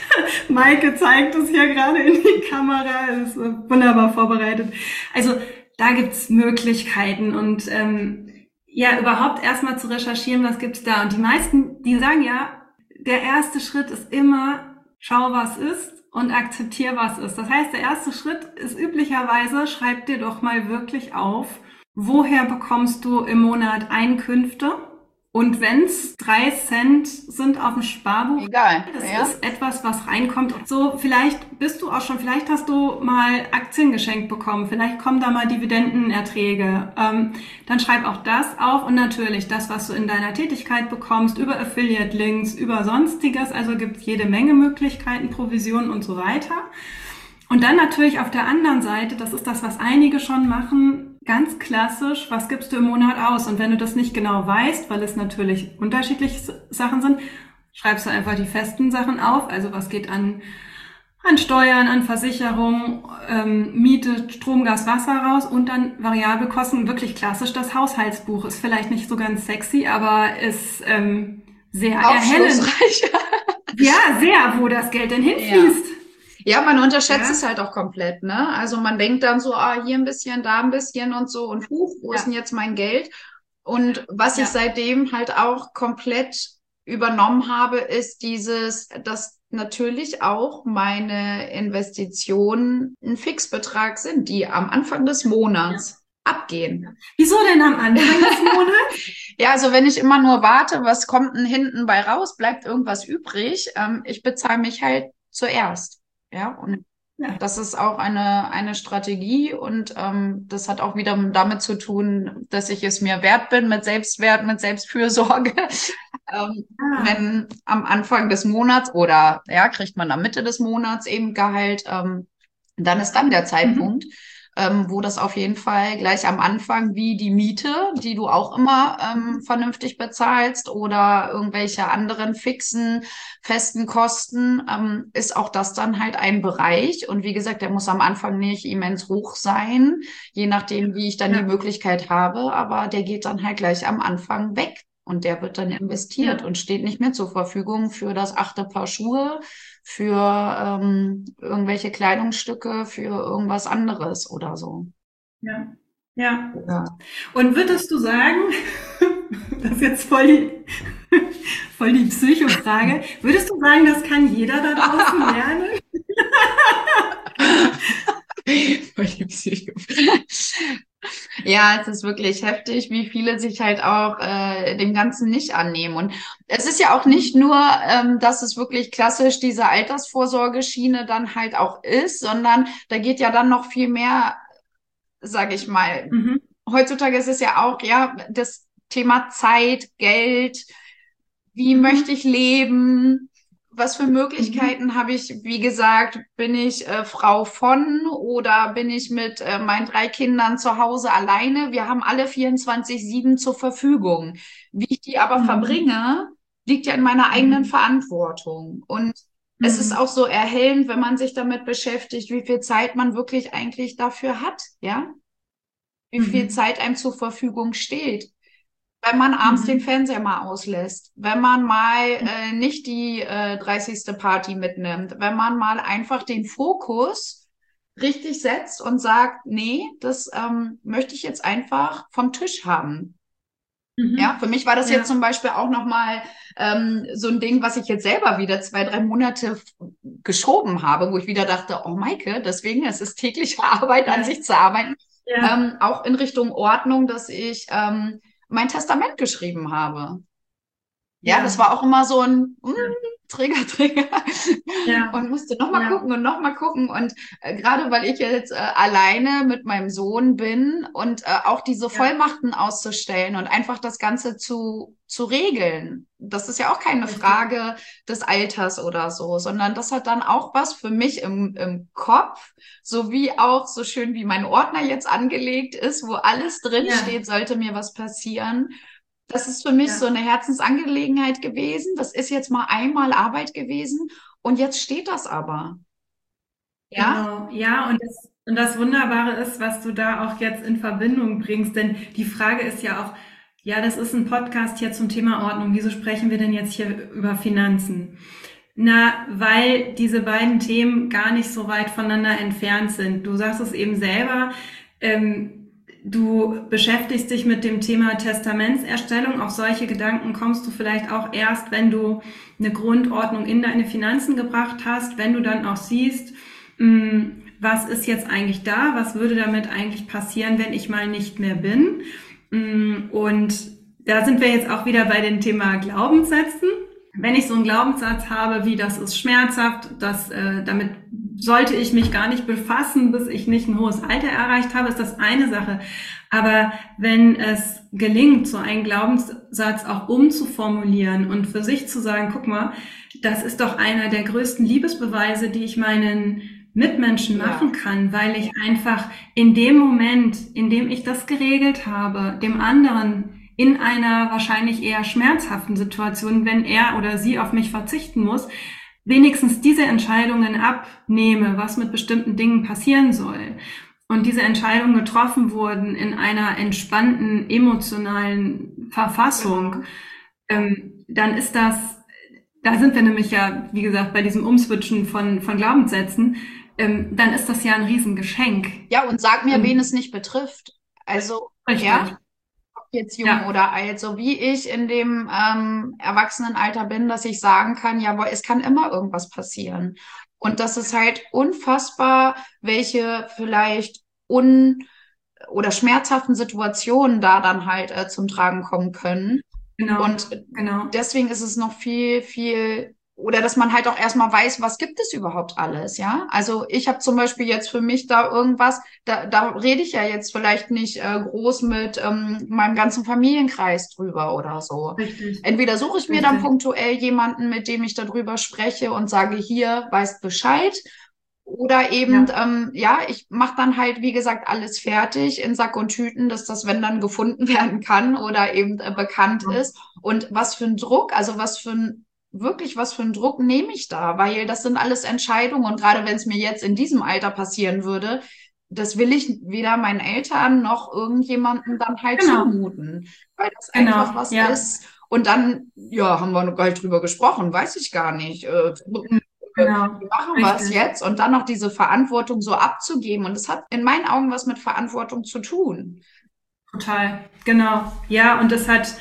Maike zeigt es hier gerade in die Kamera, ist wunderbar vorbereitet. Also da gibt's Möglichkeiten und ähm, ja, überhaupt erstmal zu recherchieren, was gibt's da. Und die meisten, die sagen ja, der erste Schritt ist immer, schau, was ist und akzeptier, was ist. Das heißt, der erste Schritt ist üblicherweise, schreib dir doch mal wirklich auf, woher bekommst du im Monat Einkünfte? Und wenn's drei Cent sind auf dem Sparbuch, egal, das ja. ist etwas, was reinkommt. So, vielleicht bist du auch schon, vielleicht hast du mal Aktien geschenkt bekommen, vielleicht kommen da mal Dividendenerträge. Ähm, dann schreib auch das auf und natürlich das, was du in deiner Tätigkeit bekommst, über Affiliate-Links, über Sonstiges. Also gibt's jede Menge Möglichkeiten, Provisionen und so weiter. Und dann natürlich auf der anderen Seite, das ist das, was einige schon machen, ganz klassisch, was gibst du im Monat aus? Und wenn du das nicht genau weißt, weil es natürlich unterschiedliche Sachen sind, schreibst du einfach die festen Sachen auf. Also was geht an, an Steuern, an Versicherung, ähm, Miete, Strom, Gas, Wasser raus und dann variable Kosten. Wirklich klassisch, das Haushaltsbuch ist vielleicht nicht so ganz sexy, aber ist ähm, sehr erhellend. Ja, sehr, wo das Geld denn hinfließt. Ja. Ja, man unterschätzt Ja. es halt auch komplett, ne? Also man denkt dann so, ah, hier ein bisschen, da ein bisschen und so und huch, wo Ja. ist denn jetzt mein Geld? Und was Ja. ich seitdem halt auch komplett übernommen habe, ist dieses, dass natürlich auch meine Investitionen ein Fixbetrag sind, die am Anfang des Monats abgehen. Wieso denn am Anfang des Monats? Ja, also wenn ich immer nur warte, was kommt denn hinten bei raus, bleibt irgendwas übrig, ähm, ich bezahle mich halt zuerst. Ja, und Ja. das ist auch eine, eine Strategie und ähm, das hat auch wieder damit zu tun, dass ich es mir wert bin, mit Selbstwert, mit Selbstfürsorge. ähm, Ah. Wenn am Anfang des Monats oder ja, kriegt man am Mitte des Monats eben Gehalt, ähm, dann ist dann der Zeitpunkt, ähm, wo das auf jeden Fall gleich am Anfang wie die Miete, die du auch immer ähm, vernünftig bezahlst oder irgendwelche anderen fixen, festen Kosten, ähm, ist auch das dann halt ein Bereich. Und wie gesagt, der muss am Anfang nicht immens hoch sein, je nachdem, wie ich dann Ja. die Möglichkeit habe, aber der geht dann halt gleich am Anfang weg. Und der wird dann investiert Ja. und steht nicht mehr zur Verfügung für das achte Paar Schuhe, für ähm, irgendwelche Kleidungsstücke, für irgendwas anderes oder so. Ja. Ja. Ja. Und würdest du sagen, das ist jetzt voll die, voll die Psychofrage, würdest du sagen, das kann jeder da draußen lernen? Ja, es ist wirklich heftig, wie viele sich halt auch äh, dem Ganzen nicht annehmen. Und es ist ja auch nicht nur, ähm, dass es wirklich klassisch diese Altersvorsorgeschiene dann halt auch ist, sondern da geht ja dann noch viel mehr, sage ich mal. Mhm. Heutzutage ist es ja auch, ja, das Thema Zeit, Geld, wie Mhm. möchte ich leben? Was für Möglichkeiten habe ich? Wie gesagt, bin ich äh, Frau von oder bin ich mit äh, meinen drei Kindern zu Hause alleine? Wir haben alle vierundzwanzig sieben zur Verfügung. Wie ich die aber Mhm. verbringe, liegt ja in meiner eigenen Mhm. Verantwortung. Und es ist Mhm. auch so erhellend, wenn man sich damit beschäftigt, wie viel Zeit man wirklich eigentlich dafür hat, ja? Wie viel Mhm. Zeit einem zur Verfügung steht. Wenn man abends Mhm. den Fernseher mal auslässt, wenn man mal äh, nicht die äh, dreißigste Party mitnimmt, wenn man mal einfach den Fokus richtig setzt und sagt, nee, das ähm, möchte ich jetzt einfach vom Tisch haben. Mhm. Ja, für mich war das Ja. jetzt zum Beispiel auch nochmal ähm, so ein Ding, was ich jetzt selber wieder zwei, drei Monate f- geschoben habe, wo ich wieder dachte, oh Maike, deswegen, es ist tägliche Arbeit, an Ja. sich zu arbeiten. Ja. Ähm, auch in Richtung Ordnung, dass ich ähm, mein Testament geschrieben habe. Ja, Ja. das war auch immer so ein mm, Trigger, Trigger. Ja. Und musste nochmal Ja. gucken und nochmal gucken. Und äh, gerade weil ich jetzt äh, alleine mit meinem Sohn bin und äh, auch diese Ja. Vollmachten auszustellen und einfach das Ganze zu, zu regeln. Das ist ja auch keine Richtig. Frage des Alters oder so, sondern das hat dann auch was für mich im, im Kopf, sowie auch so schön wie mein Ordner jetzt angelegt ist, wo alles drin Ja. steht, sollte mir was passieren. Das ist für mich Ja. so eine Herzensangelegenheit gewesen. Das ist jetzt mal einmal Arbeit gewesen und jetzt steht das aber. Ja? Genau, ja, und das, und das Wunderbare ist, was du da auch jetzt in Verbindung bringst, denn die Frage ist ja auch, ja, das ist ein Podcast hier zum Thema Ordnung. Wieso sprechen wir denn jetzt hier über Finanzen? Na, weil diese beiden Themen gar nicht so weit voneinander entfernt sind. Du sagst es eben selber, ähm, du beschäftigst dich mit dem Thema Testamentserstellung. Auf solche Gedanken kommst du vielleicht auch erst, wenn du eine Grundordnung in deine Finanzen gebracht hast, wenn du dann auch siehst, was ist jetzt eigentlich da, was würde damit eigentlich passieren, wenn ich mal nicht mehr bin. Und da sind wir jetzt auch wieder bei dem Thema Glaubenssätzen. Wenn ich so einen Glaubenssatz habe, wie das ist schmerzhaft, das, äh, damit sollte ich mich gar nicht befassen, bis ich nicht ein hohes Alter erreicht habe, ist das eine Sache. Aber wenn es gelingt, so einen Glaubenssatz auch umzuformulieren und für sich zu sagen, guck mal, das ist doch einer der größten Liebesbeweise, die ich meinen Mitmenschen machen kann, weil ich einfach in dem Moment, in dem ich das geregelt habe, dem anderen in einer wahrscheinlich eher schmerzhaften Situation, wenn er oder sie auf mich verzichten muss, wenigstens diese Entscheidungen abnehme, was mit bestimmten Dingen passieren soll. Und diese Entscheidungen getroffen wurden in einer entspannten, emotionalen Verfassung, ähm, dann ist das, da sind wir nämlich ja, wie gesagt, bei diesem Umswitchen von, von Glaubenssätzen, ähm, dann ist das ja ein Riesengeschenk. Ja, und sag mir, ähm, wen es nicht betrifft. Also, richtig. ja. Jetzt jung ja. oder alt, so wie ich in dem ähm, Erwachsenenalter bin, dass ich sagen kann, jawohl, es kann immer irgendwas passieren. Und das ist halt unfassbar, welche vielleicht un- oder schmerzhaften Situationen da dann halt äh, zum Tragen kommen können. Genau, und genau. Deswegen ist es noch viel, viel, oder dass man halt auch erstmal weiß, was gibt es überhaupt alles, ja? Also ich habe zum Beispiel jetzt für mich da irgendwas, da, da rede ich ja jetzt vielleicht nicht äh, groß mit ähm, meinem ganzen Familienkreis drüber oder so. Richtig. Entweder suche ich mir Richtig. dann punktuell jemanden, mit dem ich darüber spreche und sage, hier, weißt Bescheid. Oder eben, ja, ähm, ja ich mache dann halt, wie gesagt, alles fertig in Sack und Tüten, dass das, wenn dann gefunden werden kann oder eben äh, bekannt ja. ist. Und was für ein Druck, also was für ein wirklich, was für einen Druck nehme ich da? Weil das sind alles Entscheidungen und gerade wenn es mir jetzt in diesem Alter passieren würde, das will ich weder meinen Eltern noch irgendjemandem dann halt Genau. zumuten. Weil das Genau. einfach was ja. ist. Und dann, ja, haben wir noch gar nicht drüber gesprochen, weiß ich gar nicht. Äh, Genau. Wie machen wir es jetzt? Und dann noch diese Verantwortung so abzugeben. Und das hat in meinen Augen was mit Verantwortung zu tun. Total, genau. Ja, und das hat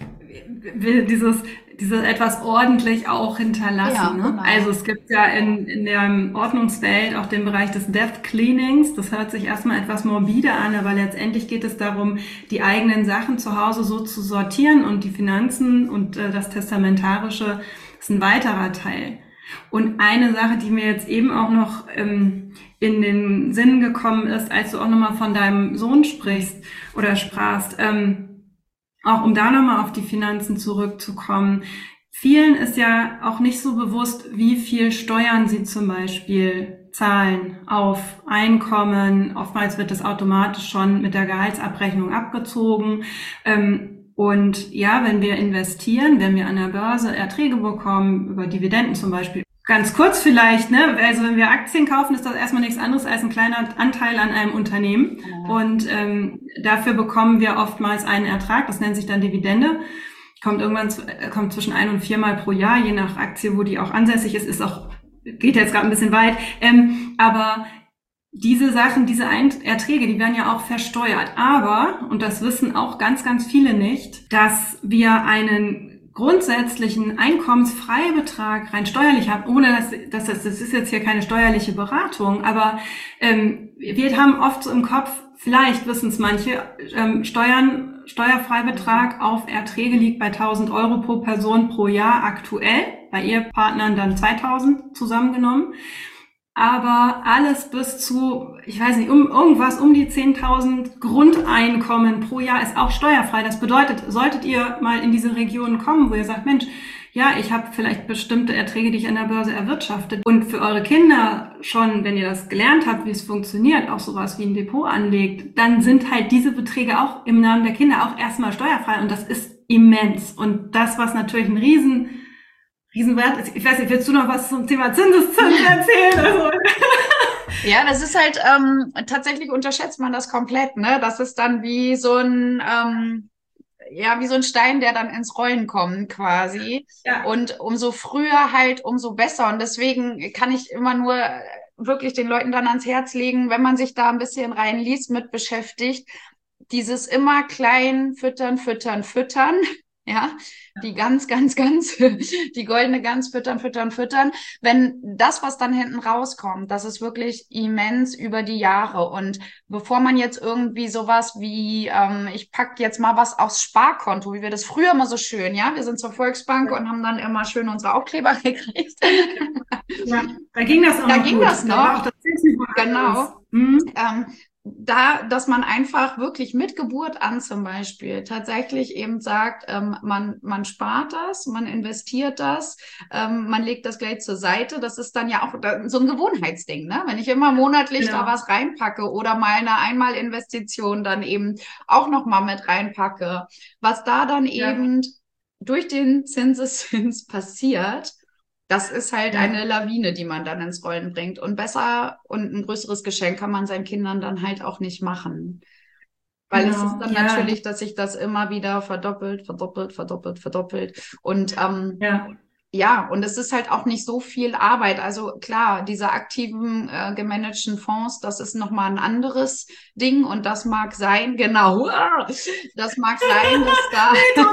will dieses dieses etwas ordentlich auch hinterlassen. Ja, ne? genau. Also es gibt ja in, in der Ordnungswelt auch den Bereich des Death Cleanings. Das hört sich erstmal etwas morbide an, aber letztendlich geht es darum, die eigenen Sachen zu Hause so zu sortieren und die Finanzen und äh, das Testamentarische ist ein weiterer Teil. Und eine Sache, die mir jetzt eben auch noch ähm, in den Sinn gekommen ist, als du auch nochmal von deinem Sohn sprichst oder sprachst, ähm, auch um da nochmal auf die Finanzen zurückzukommen. Vielen ist ja auch nicht so bewusst, wie viel Steuern sie zum Beispiel zahlen auf Einkommen. Oftmals wird das automatisch schon mit der Gehaltsabrechnung abgezogen. Und ja, wenn wir investieren, wenn wir an der Börse Erträge bekommen, über Dividenden zum Beispiel, ganz kurz vielleicht, ne? Also wenn wir Aktien kaufen, ist das erstmal nichts anderes als ein kleiner Anteil an einem Unternehmen. Ja. Und ähm, dafür bekommen wir oftmals einen Ertrag, das nennt sich dann Dividende. Kommt irgendwann kommt zwischen ein und viermal pro Jahr, je nach Aktie, wo die auch ansässig ist, ist auch, geht jetzt gerade ein bisschen weit. Ähm, aber diese Sachen, diese Ein- Erträge, die werden ja auch versteuert. Aber, und das wissen auch ganz, ganz viele nicht, dass wir einen grundsätzlichen Einkommensfreibetrag rein steuerlich haben, ohne dass, dass das, das ist jetzt hier keine steuerliche Beratung, aber ähm, wir haben oft so im Kopf, vielleicht wissen es manche, ähm, Steuern, Steuerfreibetrag auf Erträge liegt bei tausend Euro pro Person pro Jahr aktuell, bei Ehepartnern dann zweitausend zusammengenommen. Aber alles bis zu, ich weiß nicht, um irgendwas um die zehntausend Grundeinkommen pro Jahr ist auch steuerfrei. Das bedeutet, solltet ihr mal in diese Regionen kommen, wo ihr sagt, Mensch, ja, ich habe vielleicht bestimmte Erträge, die ich an der Börse erwirtschaftet. Und für eure Kinder schon, wenn ihr das gelernt habt, wie es funktioniert, auch sowas wie ein Depot anlegt, dann sind halt diese Beträge auch im Namen der Kinder auch erstmal steuerfrei. Und das ist immens. Und das, was natürlich ein riesen Riesenwert ist. Ich weiß nicht, willst du noch was zum Thema Zinseszins erzählen? Also. Ja, das ist halt, ähm, tatsächlich unterschätzt man das komplett, ne? Das ist dann wie so ein, ähm, ja, wie so ein Stein, der dann ins Rollen kommt quasi. Ja. Und umso früher halt, umso besser. Und deswegen kann ich immer nur wirklich den Leuten dann ans Herz legen, wenn man sich da ein bisschen reinliest, mit beschäftigt, dieses immer klein füttern, füttern, füttern, ja, die ganz, ganz, ganz, die goldene Gans füttern, füttern, füttern. Wenn das, was dann hinten rauskommt, das ist wirklich immens über die Jahre. Und bevor man jetzt irgendwie sowas wie, ähm, ich pack jetzt mal was aufs Sparkonto, wie wir das früher immer so schön, ja, wir sind zur Volksbank und haben dann immer schön unsere Aufkleber gekriegt. Ja, da ging das auch da noch ging gut. das noch. Da war auch das genau. Mhm. Ähm, da, dass man einfach wirklich mit Geburt an zum Beispiel tatsächlich eben sagt, ähm, man, man spart das, man investiert das, ähm, man legt das gleich zur Seite. Das ist dann ja auch so ein Gewohnheitsding, ne? Wenn ich immer monatlich Genau. da was reinpacke oder mal eine Einmalinvestition dann eben auch nochmal mit reinpacke, was da dann Ja. eben durch den Zinseszins passiert, das ist halt Ja. eine Lawine, die man dann ins Rollen bringt. Und besser und ein größeres Geschenk kann man seinen Kindern dann halt auch nicht machen. Weil Genau. es ist dann Ja. natürlich, dass sich das immer wieder verdoppelt, verdoppelt, verdoppelt, verdoppelt. Und ähm, Ja. ja, und es ist halt auch nicht so viel Arbeit. Also klar, diese aktiven, äh, gemanagten Fonds, das ist nochmal ein anderes Ding. Und das mag sein, genau, das mag sein, dass da,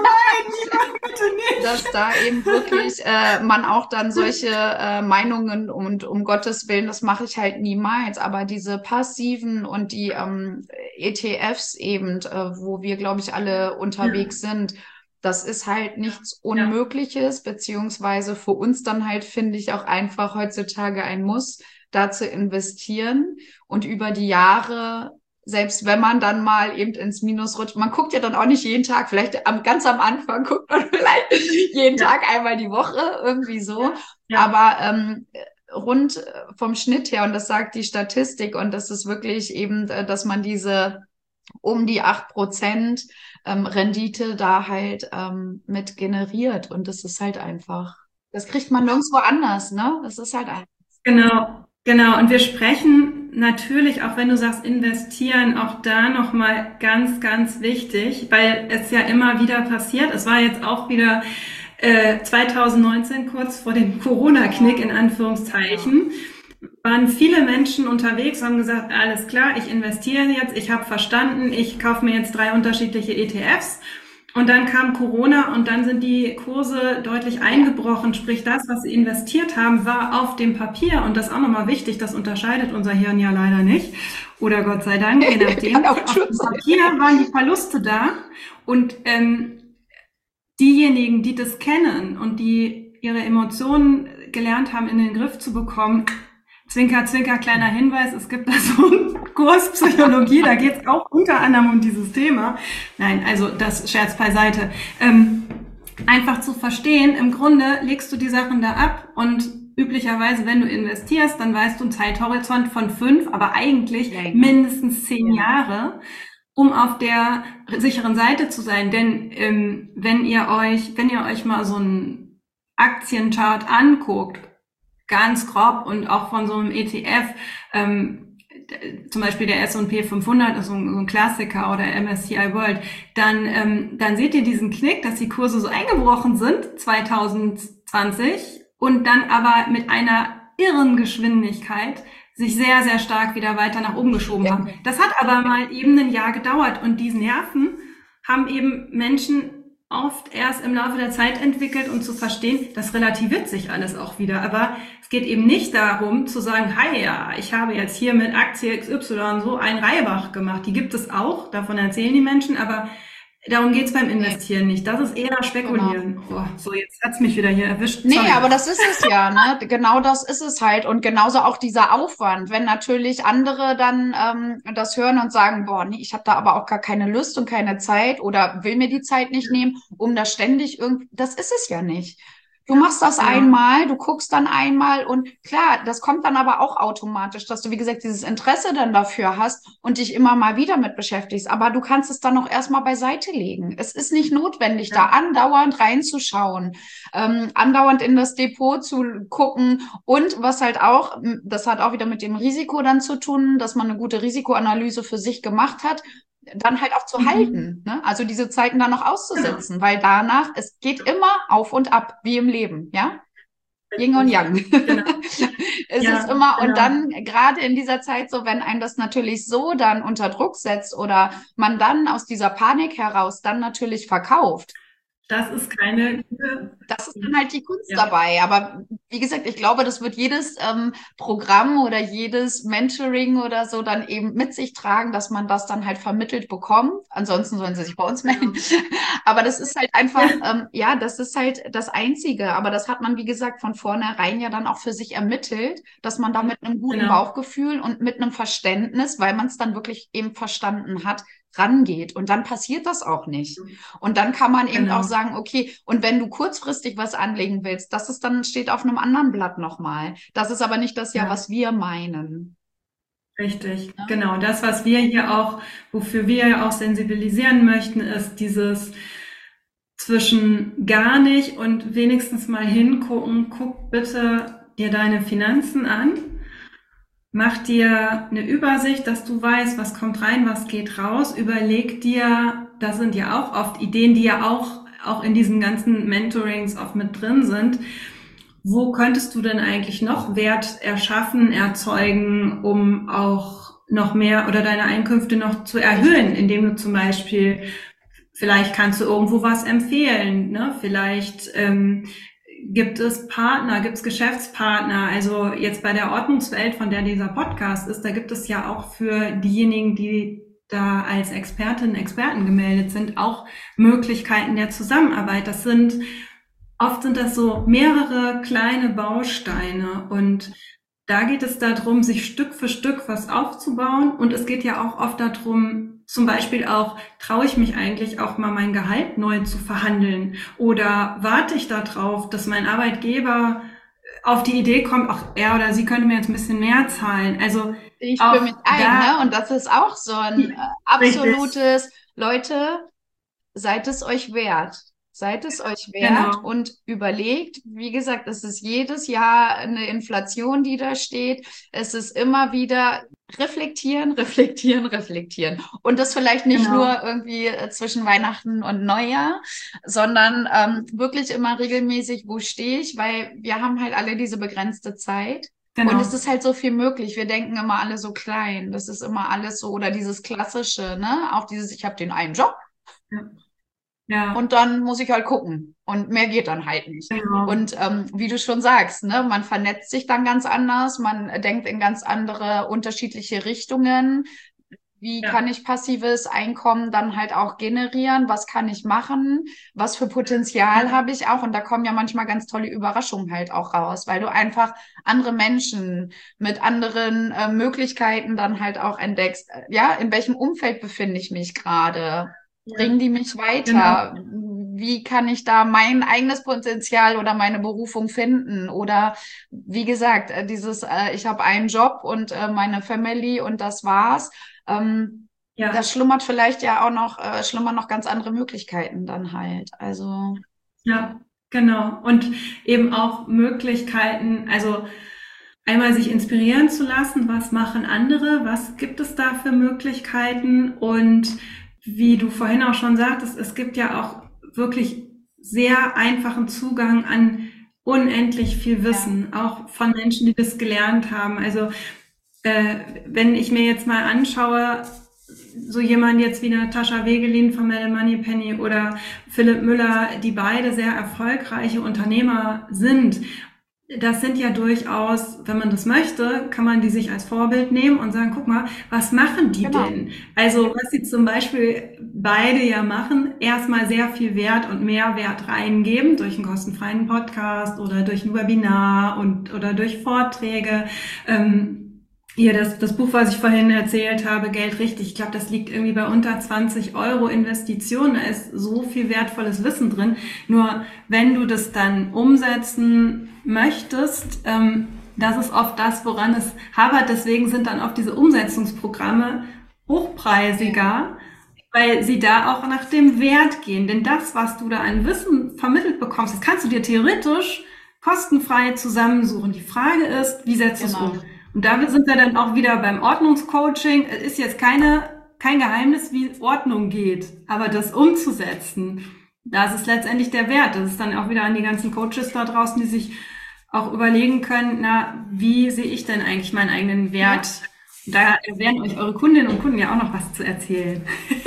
dass da eben wirklich äh, man auch dann solche äh, Meinungen und um Gottes Willen, das mache ich halt niemals. Aber diese passiven und die ähm, E T Fs eben, äh, wo wir, glaube ich, alle unterwegs ja. sind, das ist halt nichts Unmögliches, beziehungsweise für uns dann halt, finde ich, auch einfach heutzutage ein Muss, da zu investieren und über die Jahre, selbst wenn man dann mal eben ins Minus rutscht, man guckt ja dann auch nicht jeden Tag, vielleicht am, ganz am Anfang guckt man vielleicht jeden ja. Tag einmal die Woche, irgendwie so, ja. aber ähm, rund vom Schnitt her, und das sagt die Statistik, und das ist wirklich eben, dass man diese um die acht Prozent ähm, Rendite da halt ähm, mit generiert. Und das ist halt einfach, das kriegt man nirgendwo anders, ne? Das ist halt einfach. Genau, genau. Und wir sprechen natürlich, auch wenn du sagst investieren, auch da nochmal ganz, ganz wichtig, weil es ja immer wieder passiert. Es war jetzt auch wieder äh, zwanzig neunzehn, kurz vor dem Corona-Knick in Anführungszeichen. Ja. Waren viele Menschen unterwegs, haben gesagt, alles klar, ich investiere jetzt, ich habe verstanden, ich kaufe mir jetzt drei unterschiedliche E T Fs. Und dann kam Corona und dann sind die Kurse deutlich eingebrochen. Sprich, das, was sie investiert haben, war auf dem Papier. Und das ist auch nochmal wichtig, das unterscheidet unser Hirn ja leider nicht. Oder Gott sei Dank, je nachdem. Auf dem Papier waren die Verluste da. Und ähm, diejenigen, die das kennen und die ihre Emotionen gelernt haben, in den Griff zu bekommen, Zwinker, Zwinker, kleiner Hinweis, es gibt da so einen Kurs Psychologie, da geht es auch unter anderem um dieses Thema. Nein, also das Scherz beiseite. Ähm, einfach zu verstehen, im Grunde legst du die Sachen da ab und üblicherweise, wenn du investierst, dann weißt du einen Zeithorizont von fünf, aber eigentlich ja, mindestens zehn ja. Jahre, um auf der sicheren Seite zu sein. Denn ähm, wenn ihr euch, wenn ihr euch mal so einen Aktienchart anguckt, ganz grob und auch von so einem E T F, ähm, zum Beispiel der S und P fünfhundert ist so ein, so ein Klassiker oder M S C I World, dann ähm, dann seht ihr diesen Knick, dass die Kurse so eingebrochen sind zwanzig zwanzig und dann aber mit einer irren Geschwindigkeit sich sehr, sehr stark wieder weiter nach oben geschoben haben. Das hat aber mal eben ein Jahr gedauert und diese Nerven haben eben Menschen oft erst im Laufe der Zeit entwickelt, um zu verstehen, das relativiert sich alles auch wieder. Aber es geht eben nicht darum zu sagen, hi, ja, ich habe jetzt hier mit Aktie X Y so ein Reibach gemacht. Die gibt es auch, davon erzählen die Menschen, aber darum geht's beim Investieren nicht. Das ist eher Spekulieren. Genau. Oh, so, jetzt hat's mich wieder hier erwischt. Nee, Sorry. Aber das ist es ja, ne? Genau das ist es halt. Und genauso auch dieser Aufwand. Wenn natürlich andere dann ähm, das hören und sagen, boah, nee, ich habe da aber auch gar keine Lust und keine Zeit oder will mir die Zeit nicht nehmen, um da ständig irgendwie, das ist es ja nicht. Du machst das ja. einmal, du guckst dann einmal und klar, das kommt dann aber auch automatisch, dass du, wie gesagt, dieses Interesse dann dafür hast und dich immer mal wieder mit beschäftigst. Aber du kannst es dann auch erstmal beiseite legen. Es ist nicht notwendig, ja. da andauernd reinzuschauen, ähm, andauernd in das Depot zu gucken und was halt auch, das hat auch wieder mit dem Risiko dann zu tun, dass man eine gute Risikoanalyse für sich gemacht hat, dann halt auch zu mhm. halten, ne? Also diese Zeiten dann noch auszusetzen, ja. weil danach, es geht immer auf und ab, wie im Leben, ja? Yin und Yang. Genau. Es Ja, ist immer, genau. und dann gerade in dieser Zeit so, wenn einem das natürlich so dann unter Druck setzt oder man dann aus dieser Panik heraus dann natürlich verkauft, Das ist keine, das ist dann halt die Kunst ja, dabei. Aber wie gesagt, ich glaube, das wird jedes ähm, Programm oder jedes Mentoring oder so dann eben mit sich tragen, dass man das dann halt vermittelt bekommt. Ansonsten sollen sie sich bei uns melden. Aber das ist halt einfach, ähm, ja, das ist halt das Einzige. Aber das hat man, wie gesagt, von vornherein ja dann auch für sich ermittelt, dass man da mit einem guten genau. Bauchgefühl und mit einem Verständnis, weil man es dann wirklich eben verstanden hat, rangeht. Und dann passiert das auch nicht. Und dann kann man eben Genau. auch sagen, okay, und wenn du kurzfristig was anlegen willst, das ist dann steht auf einem anderen Blatt nochmal. Das ist aber nicht das Jahr, Ja. was wir meinen. Richtig, Ja. genau. Das, was wir hier auch, wofür wir ja auch sensibilisieren möchten, ist dieses zwischen gar nicht und wenigstens mal hingucken. Guck bitte dir deine Finanzen an. Mach dir eine Übersicht, dass du weißt, was kommt rein, was geht raus. Überleg dir, das sind ja auch oft Ideen, die ja auch, auch in diesen ganzen Mentorings oft mit drin sind. Wo könntest du denn eigentlich noch Wert erschaffen, erzeugen, um auch noch mehr oder deine Einkünfte noch zu erhöhen, indem du zum Beispiel, vielleicht kannst du irgendwo was empfehlen, ne? Vielleicht ähm, gibt es Partner, gibt es Geschäftspartner. Also jetzt bei der Ordnungswelt, von der dieser Podcast ist, da gibt es ja auch für diejenigen, die da als Expertinnen, Experten gemeldet sind, auch Möglichkeiten der Zusammenarbeit. Das sind Oft sind das so mehrere kleine Bausteine und da geht es darum, sich Stück für Stück was aufzubauen und es geht ja auch oft darum, zum Beispiel auch, traue ich mich eigentlich auch mal mein Gehalt neu zu verhandeln oder warte ich darauf, dass mein Arbeitgeber auf die Idee kommt, ach, er oder sie könnte mir jetzt ein bisschen mehr zahlen. Also Ich auch für mich ein, da, ne? Und das ist auch so ein äh, absolutes, Leute, seid es euch wert. Seid es euch wert Genau. und überlegt, wie gesagt, es ist jedes Jahr eine Inflation, die da steht. Es ist immer wieder reflektieren, reflektieren, reflektieren. Und das vielleicht nicht Genau. nur irgendwie äh, zwischen Weihnachten und Neujahr, sondern ähm, wirklich immer regelmäßig, wo stehe ich, weil wir haben halt alle diese begrenzte Zeit. Genau. Und es ist halt so viel möglich. Wir denken immer alle so klein. Das ist immer alles so, oder dieses Klassische, ne? Auch dieses, ich habe den einen Job. Ja. Ja. Und dann muss ich halt gucken. Und mehr geht dann halt nicht. Genau. Und ähm, wie du schon sagst, ne, man vernetzt sich dann ganz anders, man denkt in ganz andere unterschiedliche Richtungen. Wie Ja. kann ich passives Einkommen dann halt auch generieren? Was kann ich machen? Was für Potenzial Ja. habe ich auch? Und da kommen ja manchmal ganz tolle Überraschungen halt auch raus, weil du einfach andere Menschen mit anderen äh, Möglichkeiten dann halt auch entdeckst. Ja, in welchem Umfeld befinde ich mich gerade? Bringen die mich weiter? Genau. Wie kann ich da mein eigenes Potenzial oder meine Berufung finden? Oder wie gesagt, äh, dieses, äh, ich habe einen Job und äh, meine Family und das war's. Ähm, Ja. Da schlummert vielleicht ja auch noch, äh, schlummern noch ganz andere Möglichkeiten dann halt. Also. Ja, genau. Und eben auch Möglichkeiten, also einmal sich inspirieren zu lassen, was machen andere, was gibt es da für Möglichkeiten und wie du vorhin auch schon sagtest, es gibt ja auch wirklich sehr einfachen Zugang an unendlich viel Wissen, ja. Auch von Menschen, die das gelernt haben. Also äh, wenn ich mir jetzt mal anschaue, so jemand jetzt wie Natascha Wegelin von Madame Moneypenny oder Philipp Müller, die beide sehr erfolgreiche Unternehmer sind, das sind ja durchaus, wenn man das möchte, kann man die sich als Vorbild nehmen und sagen, guck mal, was machen die Genau. denn? Also was sie zum Beispiel beide ja machen, erstmal sehr viel Wert und Mehrwert reingeben durch einen kostenfreien Podcast oder durch ein Webinar und oder durch Vorträge. Ähm, Hier, das, das Buch, was ich vorhin erzählt habe, Geld richtig, ich glaube, das liegt irgendwie bei unter zwanzig Euro Investitionen. Da ist so viel wertvolles Wissen drin. Nur wenn du das dann umsetzen möchtest, ähm, das ist oft das, woran es hapert. Deswegen sind dann oft diese Umsetzungsprogramme hochpreisiger, weil sie da auch nach dem Wert gehen. Denn das, was du da an Wissen vermittelt bekommst, das kannst du dir theoretisch kostenfrei zusammensuchen. Die Frage ist, wie setzt du es Genau. um? Und damit sind wir dann auch wieder beim Ordnungscoaching. Es ist jetzt keine, kein Geheimnis, wie Ordnung geht, aber das umzusetzen, das ist letztendlich der Wert. Das ist dann auch wieder an die ganzen Coaches da draußen, die sich auch überlegen können, na, wie sehe ich denn eigentlich meinen eigenen Wert? Da werden euch eure Kundinnen und Kunden ja auch noch was zu erzählen.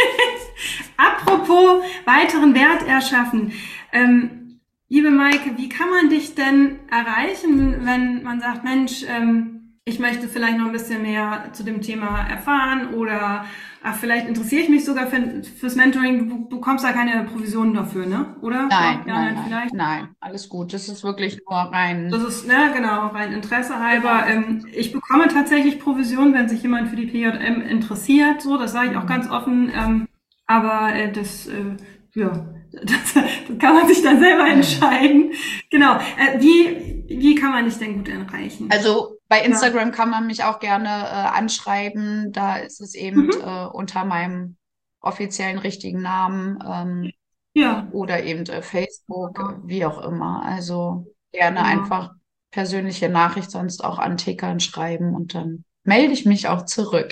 Apropos weiteren Wert erschaffen. Ähm, liebe Maike, wie kann man dich denn erreichen, wenn man sagt, Mensch, ähm, ich möchte vielleicht noch ein bisschen mehr zu dem Thema erfahren oder ach, vielleicht interessiere ich mich sogar für, fürs Mentoring. Du bekommst da keine Provisionen dafür, ne? Oder? Nein, ja, nein, nein, vielleicht? nein, alles gut. Das ist wirklich nur rein. Das ist, ne, genau, rein Interesse halber. Ähm, ich bekomme tatsächlich Provision, wenn sich jemand für die P J M interessiert. So, das sage ich auch ganz offen. Ähm, aber äh, das, äh, ja, das, das kann man sich dann selber entscheiden. Genau. Äh, wie, wie kann man dich denn gut erreichen? Also bei Instagram ja. kann man mich auch gerne äh, anschreiben. Da ist es eben mhm. äh, unter meinem offiziellen richtigen Namen. Ähm, Ja. Oder eben äh, Facebook, äh, wie auch immer. Also gerne ja. einfach persönliche Nachricht sonst auch an Tickern schreiben und dann melde ich mich auch zurück.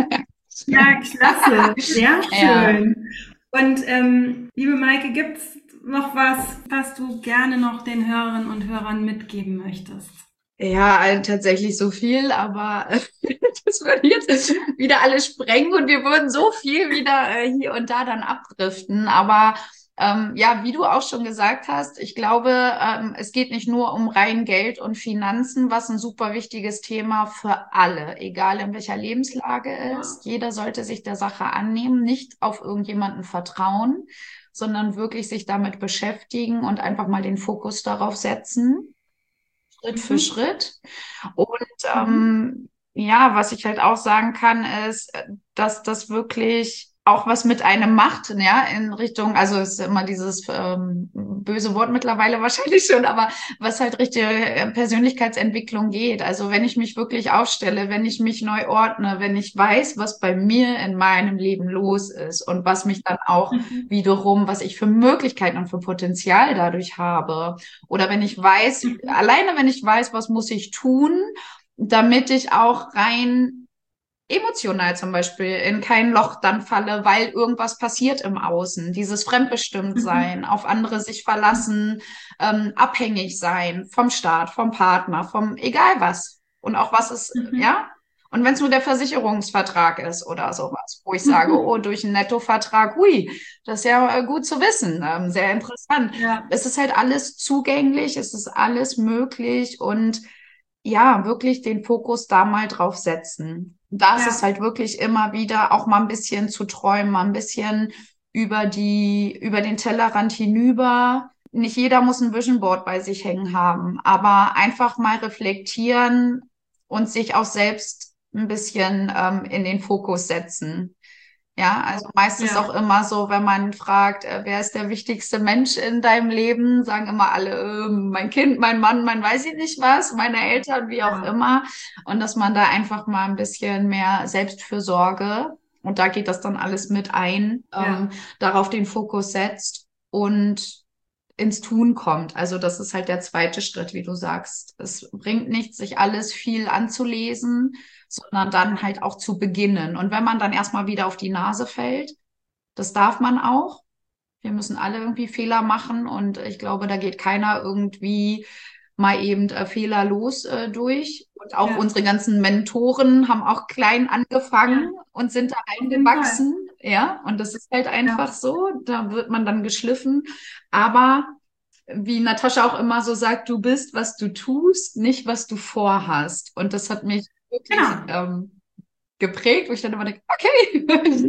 Ja, klasse. Sehr schön. Ja. Und ähm, liebe Maike, gibt's noch was, was du gerne noch den Hörerinnen und Hörern mitgeben möchtest? Ja, also tatsächlich so viel, aber das würde jetzt wieder alles sprengen und wir würden so viel wieder äh, hier und da dann abdriften. Aber ähm, ja, wie du auch schon gesagt hast, ich glaube, ähm, es geht nicht nur um rein Geld und Finanzen, was ein super wichtiges Thema für alle, egal in welcher Lebenslage ist. Ja. Jeder sollte sich der Sache annehmen, nicht auf irgendjemanden vertrauen, sondern wirklich sich damit beschäftigen und einfach mal den Fokus darauf setzen. Schritt für mhm. Schritt. Und ähm, ja, was ich halt auch sagen kann, ist, dass das wirklich auch was mit einem macht, ja, in Richtung, also es ist immer dieses ähm, böse Wort mittlerweile wahrscheinlich schon, aber was halt Richtung Persönlichkeitsentwicklung geht. Also wenn ich mich wirklich aufstelle, wenn ich mich neu ordne, wenn ich weiß, was bei mir in meinem Leben los ist und was mich dann auch mhm. wiederum, was ich für Möglichkeiten und für Potenzial dadurch habe. Oder wenn ich weiß, mhm. alleine wenn ich weiß, was muss ich tun, damit ich auch rein emotional zum Beispiel in kein Loch dann falle, weil irgendwas passiert im Außen. Dieses Fremdbestimmtsein, mhm. auf andere sich verlassen, ähm, abhängig sein vom Staat, vom Partner, vom egal was. Und auch was ist, mhm. ja? Und wenn es nur der Versicherungsvertrag ist oder sowas, wo ich sage, oh, durch einen Nettovertrag, hui, das ist ja äh, gut zu wissen, ähm, sehr interessant. Ja. Es ist halt alles zugänglich, es ist alles möglich und ja, wirklich den Fokus da mal drauf setzen. Da ist ja. es halt wirklich immer wieder auch mal ein bisschen zu träumen, mal ein bisschen über die, über den Tellerrand hinüber. Nicht jeder muss ein Vision Board bei sich hängen haben, aber einfach mal reflektieren und sich auch selbst ein bisschen ähm, in den Fokus setzen. Ja, also meistens ja. auch immer so, wenn man fragt, äh, wer ist der wichtigste Mensch in deinem Leben, sagen immer alle, äh, mein Kind, mein Mann, mein weiß ich nicht was, meine Eltern, wie auch ja. immer. Und dass man da einfach mal ein bisschen mehr Selbstfürsorge, und da geht das dann alles mit ein, ja. ähm, darauf den Fokus setzt und ins Tun kommt. Also das ist halt der zweite Schritt, wie du sagst. Es bringt nichts, sich alles viel anzulesen, sondern dann halt auch zu beginnen. Und wenn man dann erstmal wieder auf die Nase fällt, das darf man auch. Wir müssen alle irgendwie Fehler machen und ich glaube, da geht keiner irgendwie mal eben äh, fehlerlos äh, durch. Und auch ja. unsere ganzen Mentoren haben auch klein angefangen ja. und sind da eingewachsen. Ja, und das ist halt einfach ja. so. Da wird man dann geschliffen. Aber wie Natascha auch immer so sagt, du bist, was du tust, nicht was du vorhast. Und das hat mich wirklich ja. ähm, geprägt, wo ich dann immer denke, okay,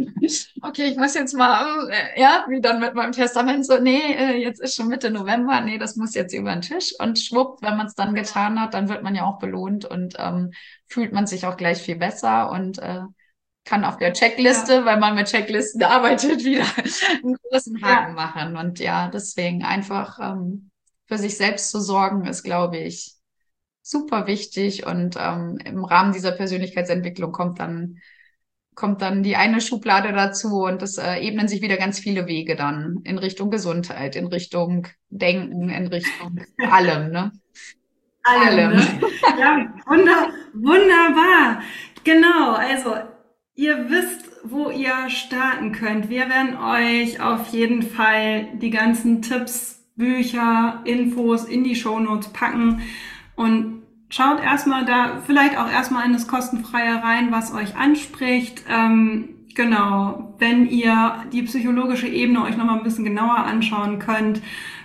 okay, ich muss jetzt mal, äh, ja, wie dann mit meinem Testament so, nee, äh, jetzt ist schon Mitte November, nee, das muss jetzt über den Tisch. Und schwupp, wenn man es dann getan hat, dann wird man ja auch belohnt und ähm, fühlt man sich auch gleich viel besser und äh, kann auf der Checkliste, ja. weil man mit Checklisten arbeitet, wieder einen großen Haken ja. machen. Und ja, deswegen einfach ähm, für sich selbst zu sorgen, ist, glaube ich, super wichtig. Und ähm, im Rahmen dieser Persönlichkeitsentwicklung kommt dann kommt dann die eine Schublade dazu und es äh, ebnen sich wieder ganz viele Wege dann in Richtung Gesundheit, in Richtung Denken, in Richtung allem, ne? Allem. allem. Ne? Ja, wunder, wunderbar. Genau, also ihr wisst, wo ihr starten könnt. Wir werden euch auf jeden Fall die ganzen Tipps, Bücher, Infos in die Shownotes packen. Und schaut erstmal da, vielleicht auch erstmal in das Kostenfreie rein, was euch anspricht. Ähm, genau, wenn ihr die psychologische Ebene euch nochmal ein bisschen genauer anschauen könnt,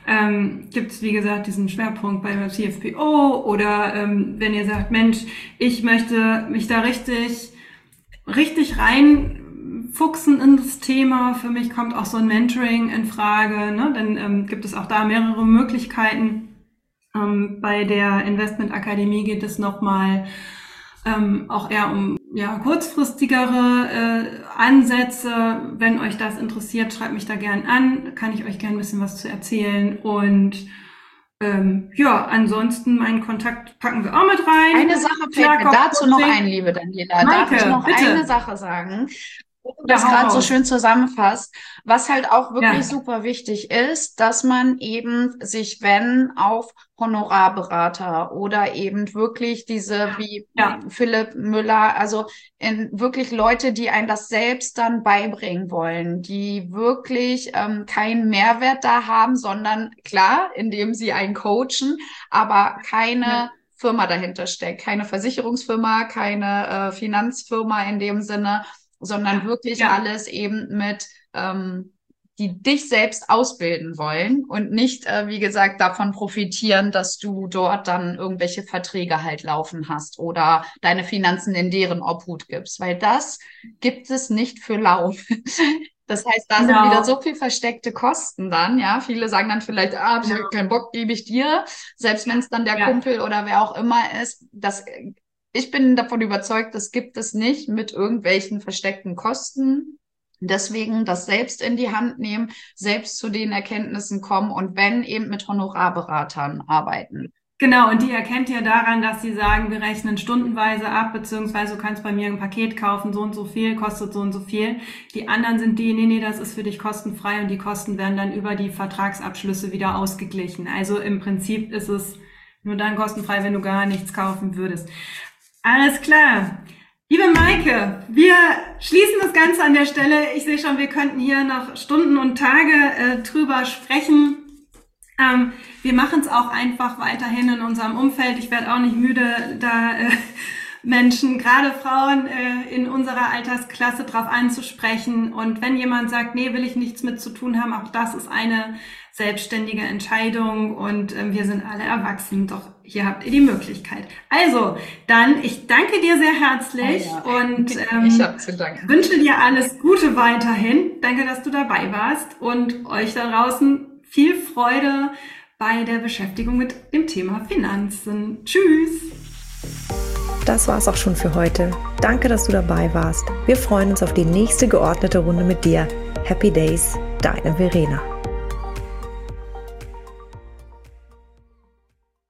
ähm, gibt es, wie gesagt, diesen Schwerpunkt bei C F P O oder ähm, wenn ihr sagt, Mensch, ich möchte mich da richtig, richtig reinfuchsen in das Thema. Für mich kommt auch so ein Mentoring in Frage, ne? Dann ähm, gibt es auch da mehrere Möglichkeiten. Ähm, bei der Investment Akademie geht es nochmal ähm, auch eher um ja kurzfristigere äh, Ansätze. Wenn euch das interessiert, schreibt mich da gern an. Kann ich euch gern ein bisschen was zu erzählen. Und ähm, ja, ansonsten meinen Kontakt packen wir auch mit rein. Eine Sache fällt mir dazu noch ein, liebe Daniela. Darf ich noch bitte. eine Sache sagen? Das ja, gerade so schön zusammenfasst, was halt auch wirklich ja. super wichtig ist, dass man eben sich, wenn auf Honorarberater oder eben wirklich diese wie ja. Philipp Müller, also in wirklich Leute, die einem das selbst dann beibringen wollen, die wirklich ähm, keinen Mehrwert da haben, sondern klar, indem sie einen coachen, aber keine ja. Firma dahinter steckt, keine Versicherungsfirma, keine äh, Finanzfirma in dem Sinne, sondern wirklich ja. alles eben mit, ähm, die dich selbst ausbilden wollen und nicht, äh, wie gesagt, davon profitieren, dass du dort dann irgendwelche Verträge halt laufen hast oder deine Finanzen in deren Obhut gibst, weil das gibt es nicht für lau. Das heißt, da genau. sind wieder so viel versteckte Kosten dann, ja. Viele sagen dann vielleicht, ah, hab ich ja. keinen Bock, gebe ich dir. Selbst wenn es dann der ja. Kumpel oder wer auch immer ist, das ich bin davon überzeugt, das gibt es nicht mit irgendwelchen versteckten Kosten. Deswegen das selbst in die Hand nehmen, selbst zu den Erkenntnissen kommen und wenn eben mit Honorarberatern arbeiten. Genau, und die erkennt ihr daran, dass sie sagen, wir rechnen stundenweise ab, beziehungsweise du kannst bei mir ein Paket kaufen, so und so viel, kostet so und so viel. Die anderen sind die, nee, nee, das ist für dich kostenfrei und die Kosten werden dann über die Vertragsabschlüsse wieder ausgeglichen. Also im Prinzip ist es nur dann kostenfrei, wenn du gar nichts kaufen würdest. Alles klar. Liebe Maike, wir schließen das Ganze an der Stelle. Ich sehe schon, wir könnten hier noch Stunden und Tage äh, drüber sprechen. Ähm, wir machen es auch einfach weiterhin in unserem Umfeld. Ich werde auch nicht müde, da äh, Menschen, gerade Frauen äh, in unserer Altersklasse drauf anzusprechen. Und wenn jemand sagt, nee, will ich nichts mit zu tun haben, auch das ist eine selbstständige Entscheidung und äh, wir sind alle erwachsen, doch hier habt ihr die Möglichkeit. Also, dann, ich danke dir sehr herzlich oh ja. und ähm, ich hab zu danken. Wünsche dir alles Gute weiterhin. Danke, dass du dabei warst und euch da draußen viel Freude bei der Beschäftigung mit dem Thema Finanzen. Tschüss! Das war's auch schon für heute. Danke, dass du dabei warst. Wir freuen uns auf die nächste geordnete Runde mit dir. Happy Days, deine Verena.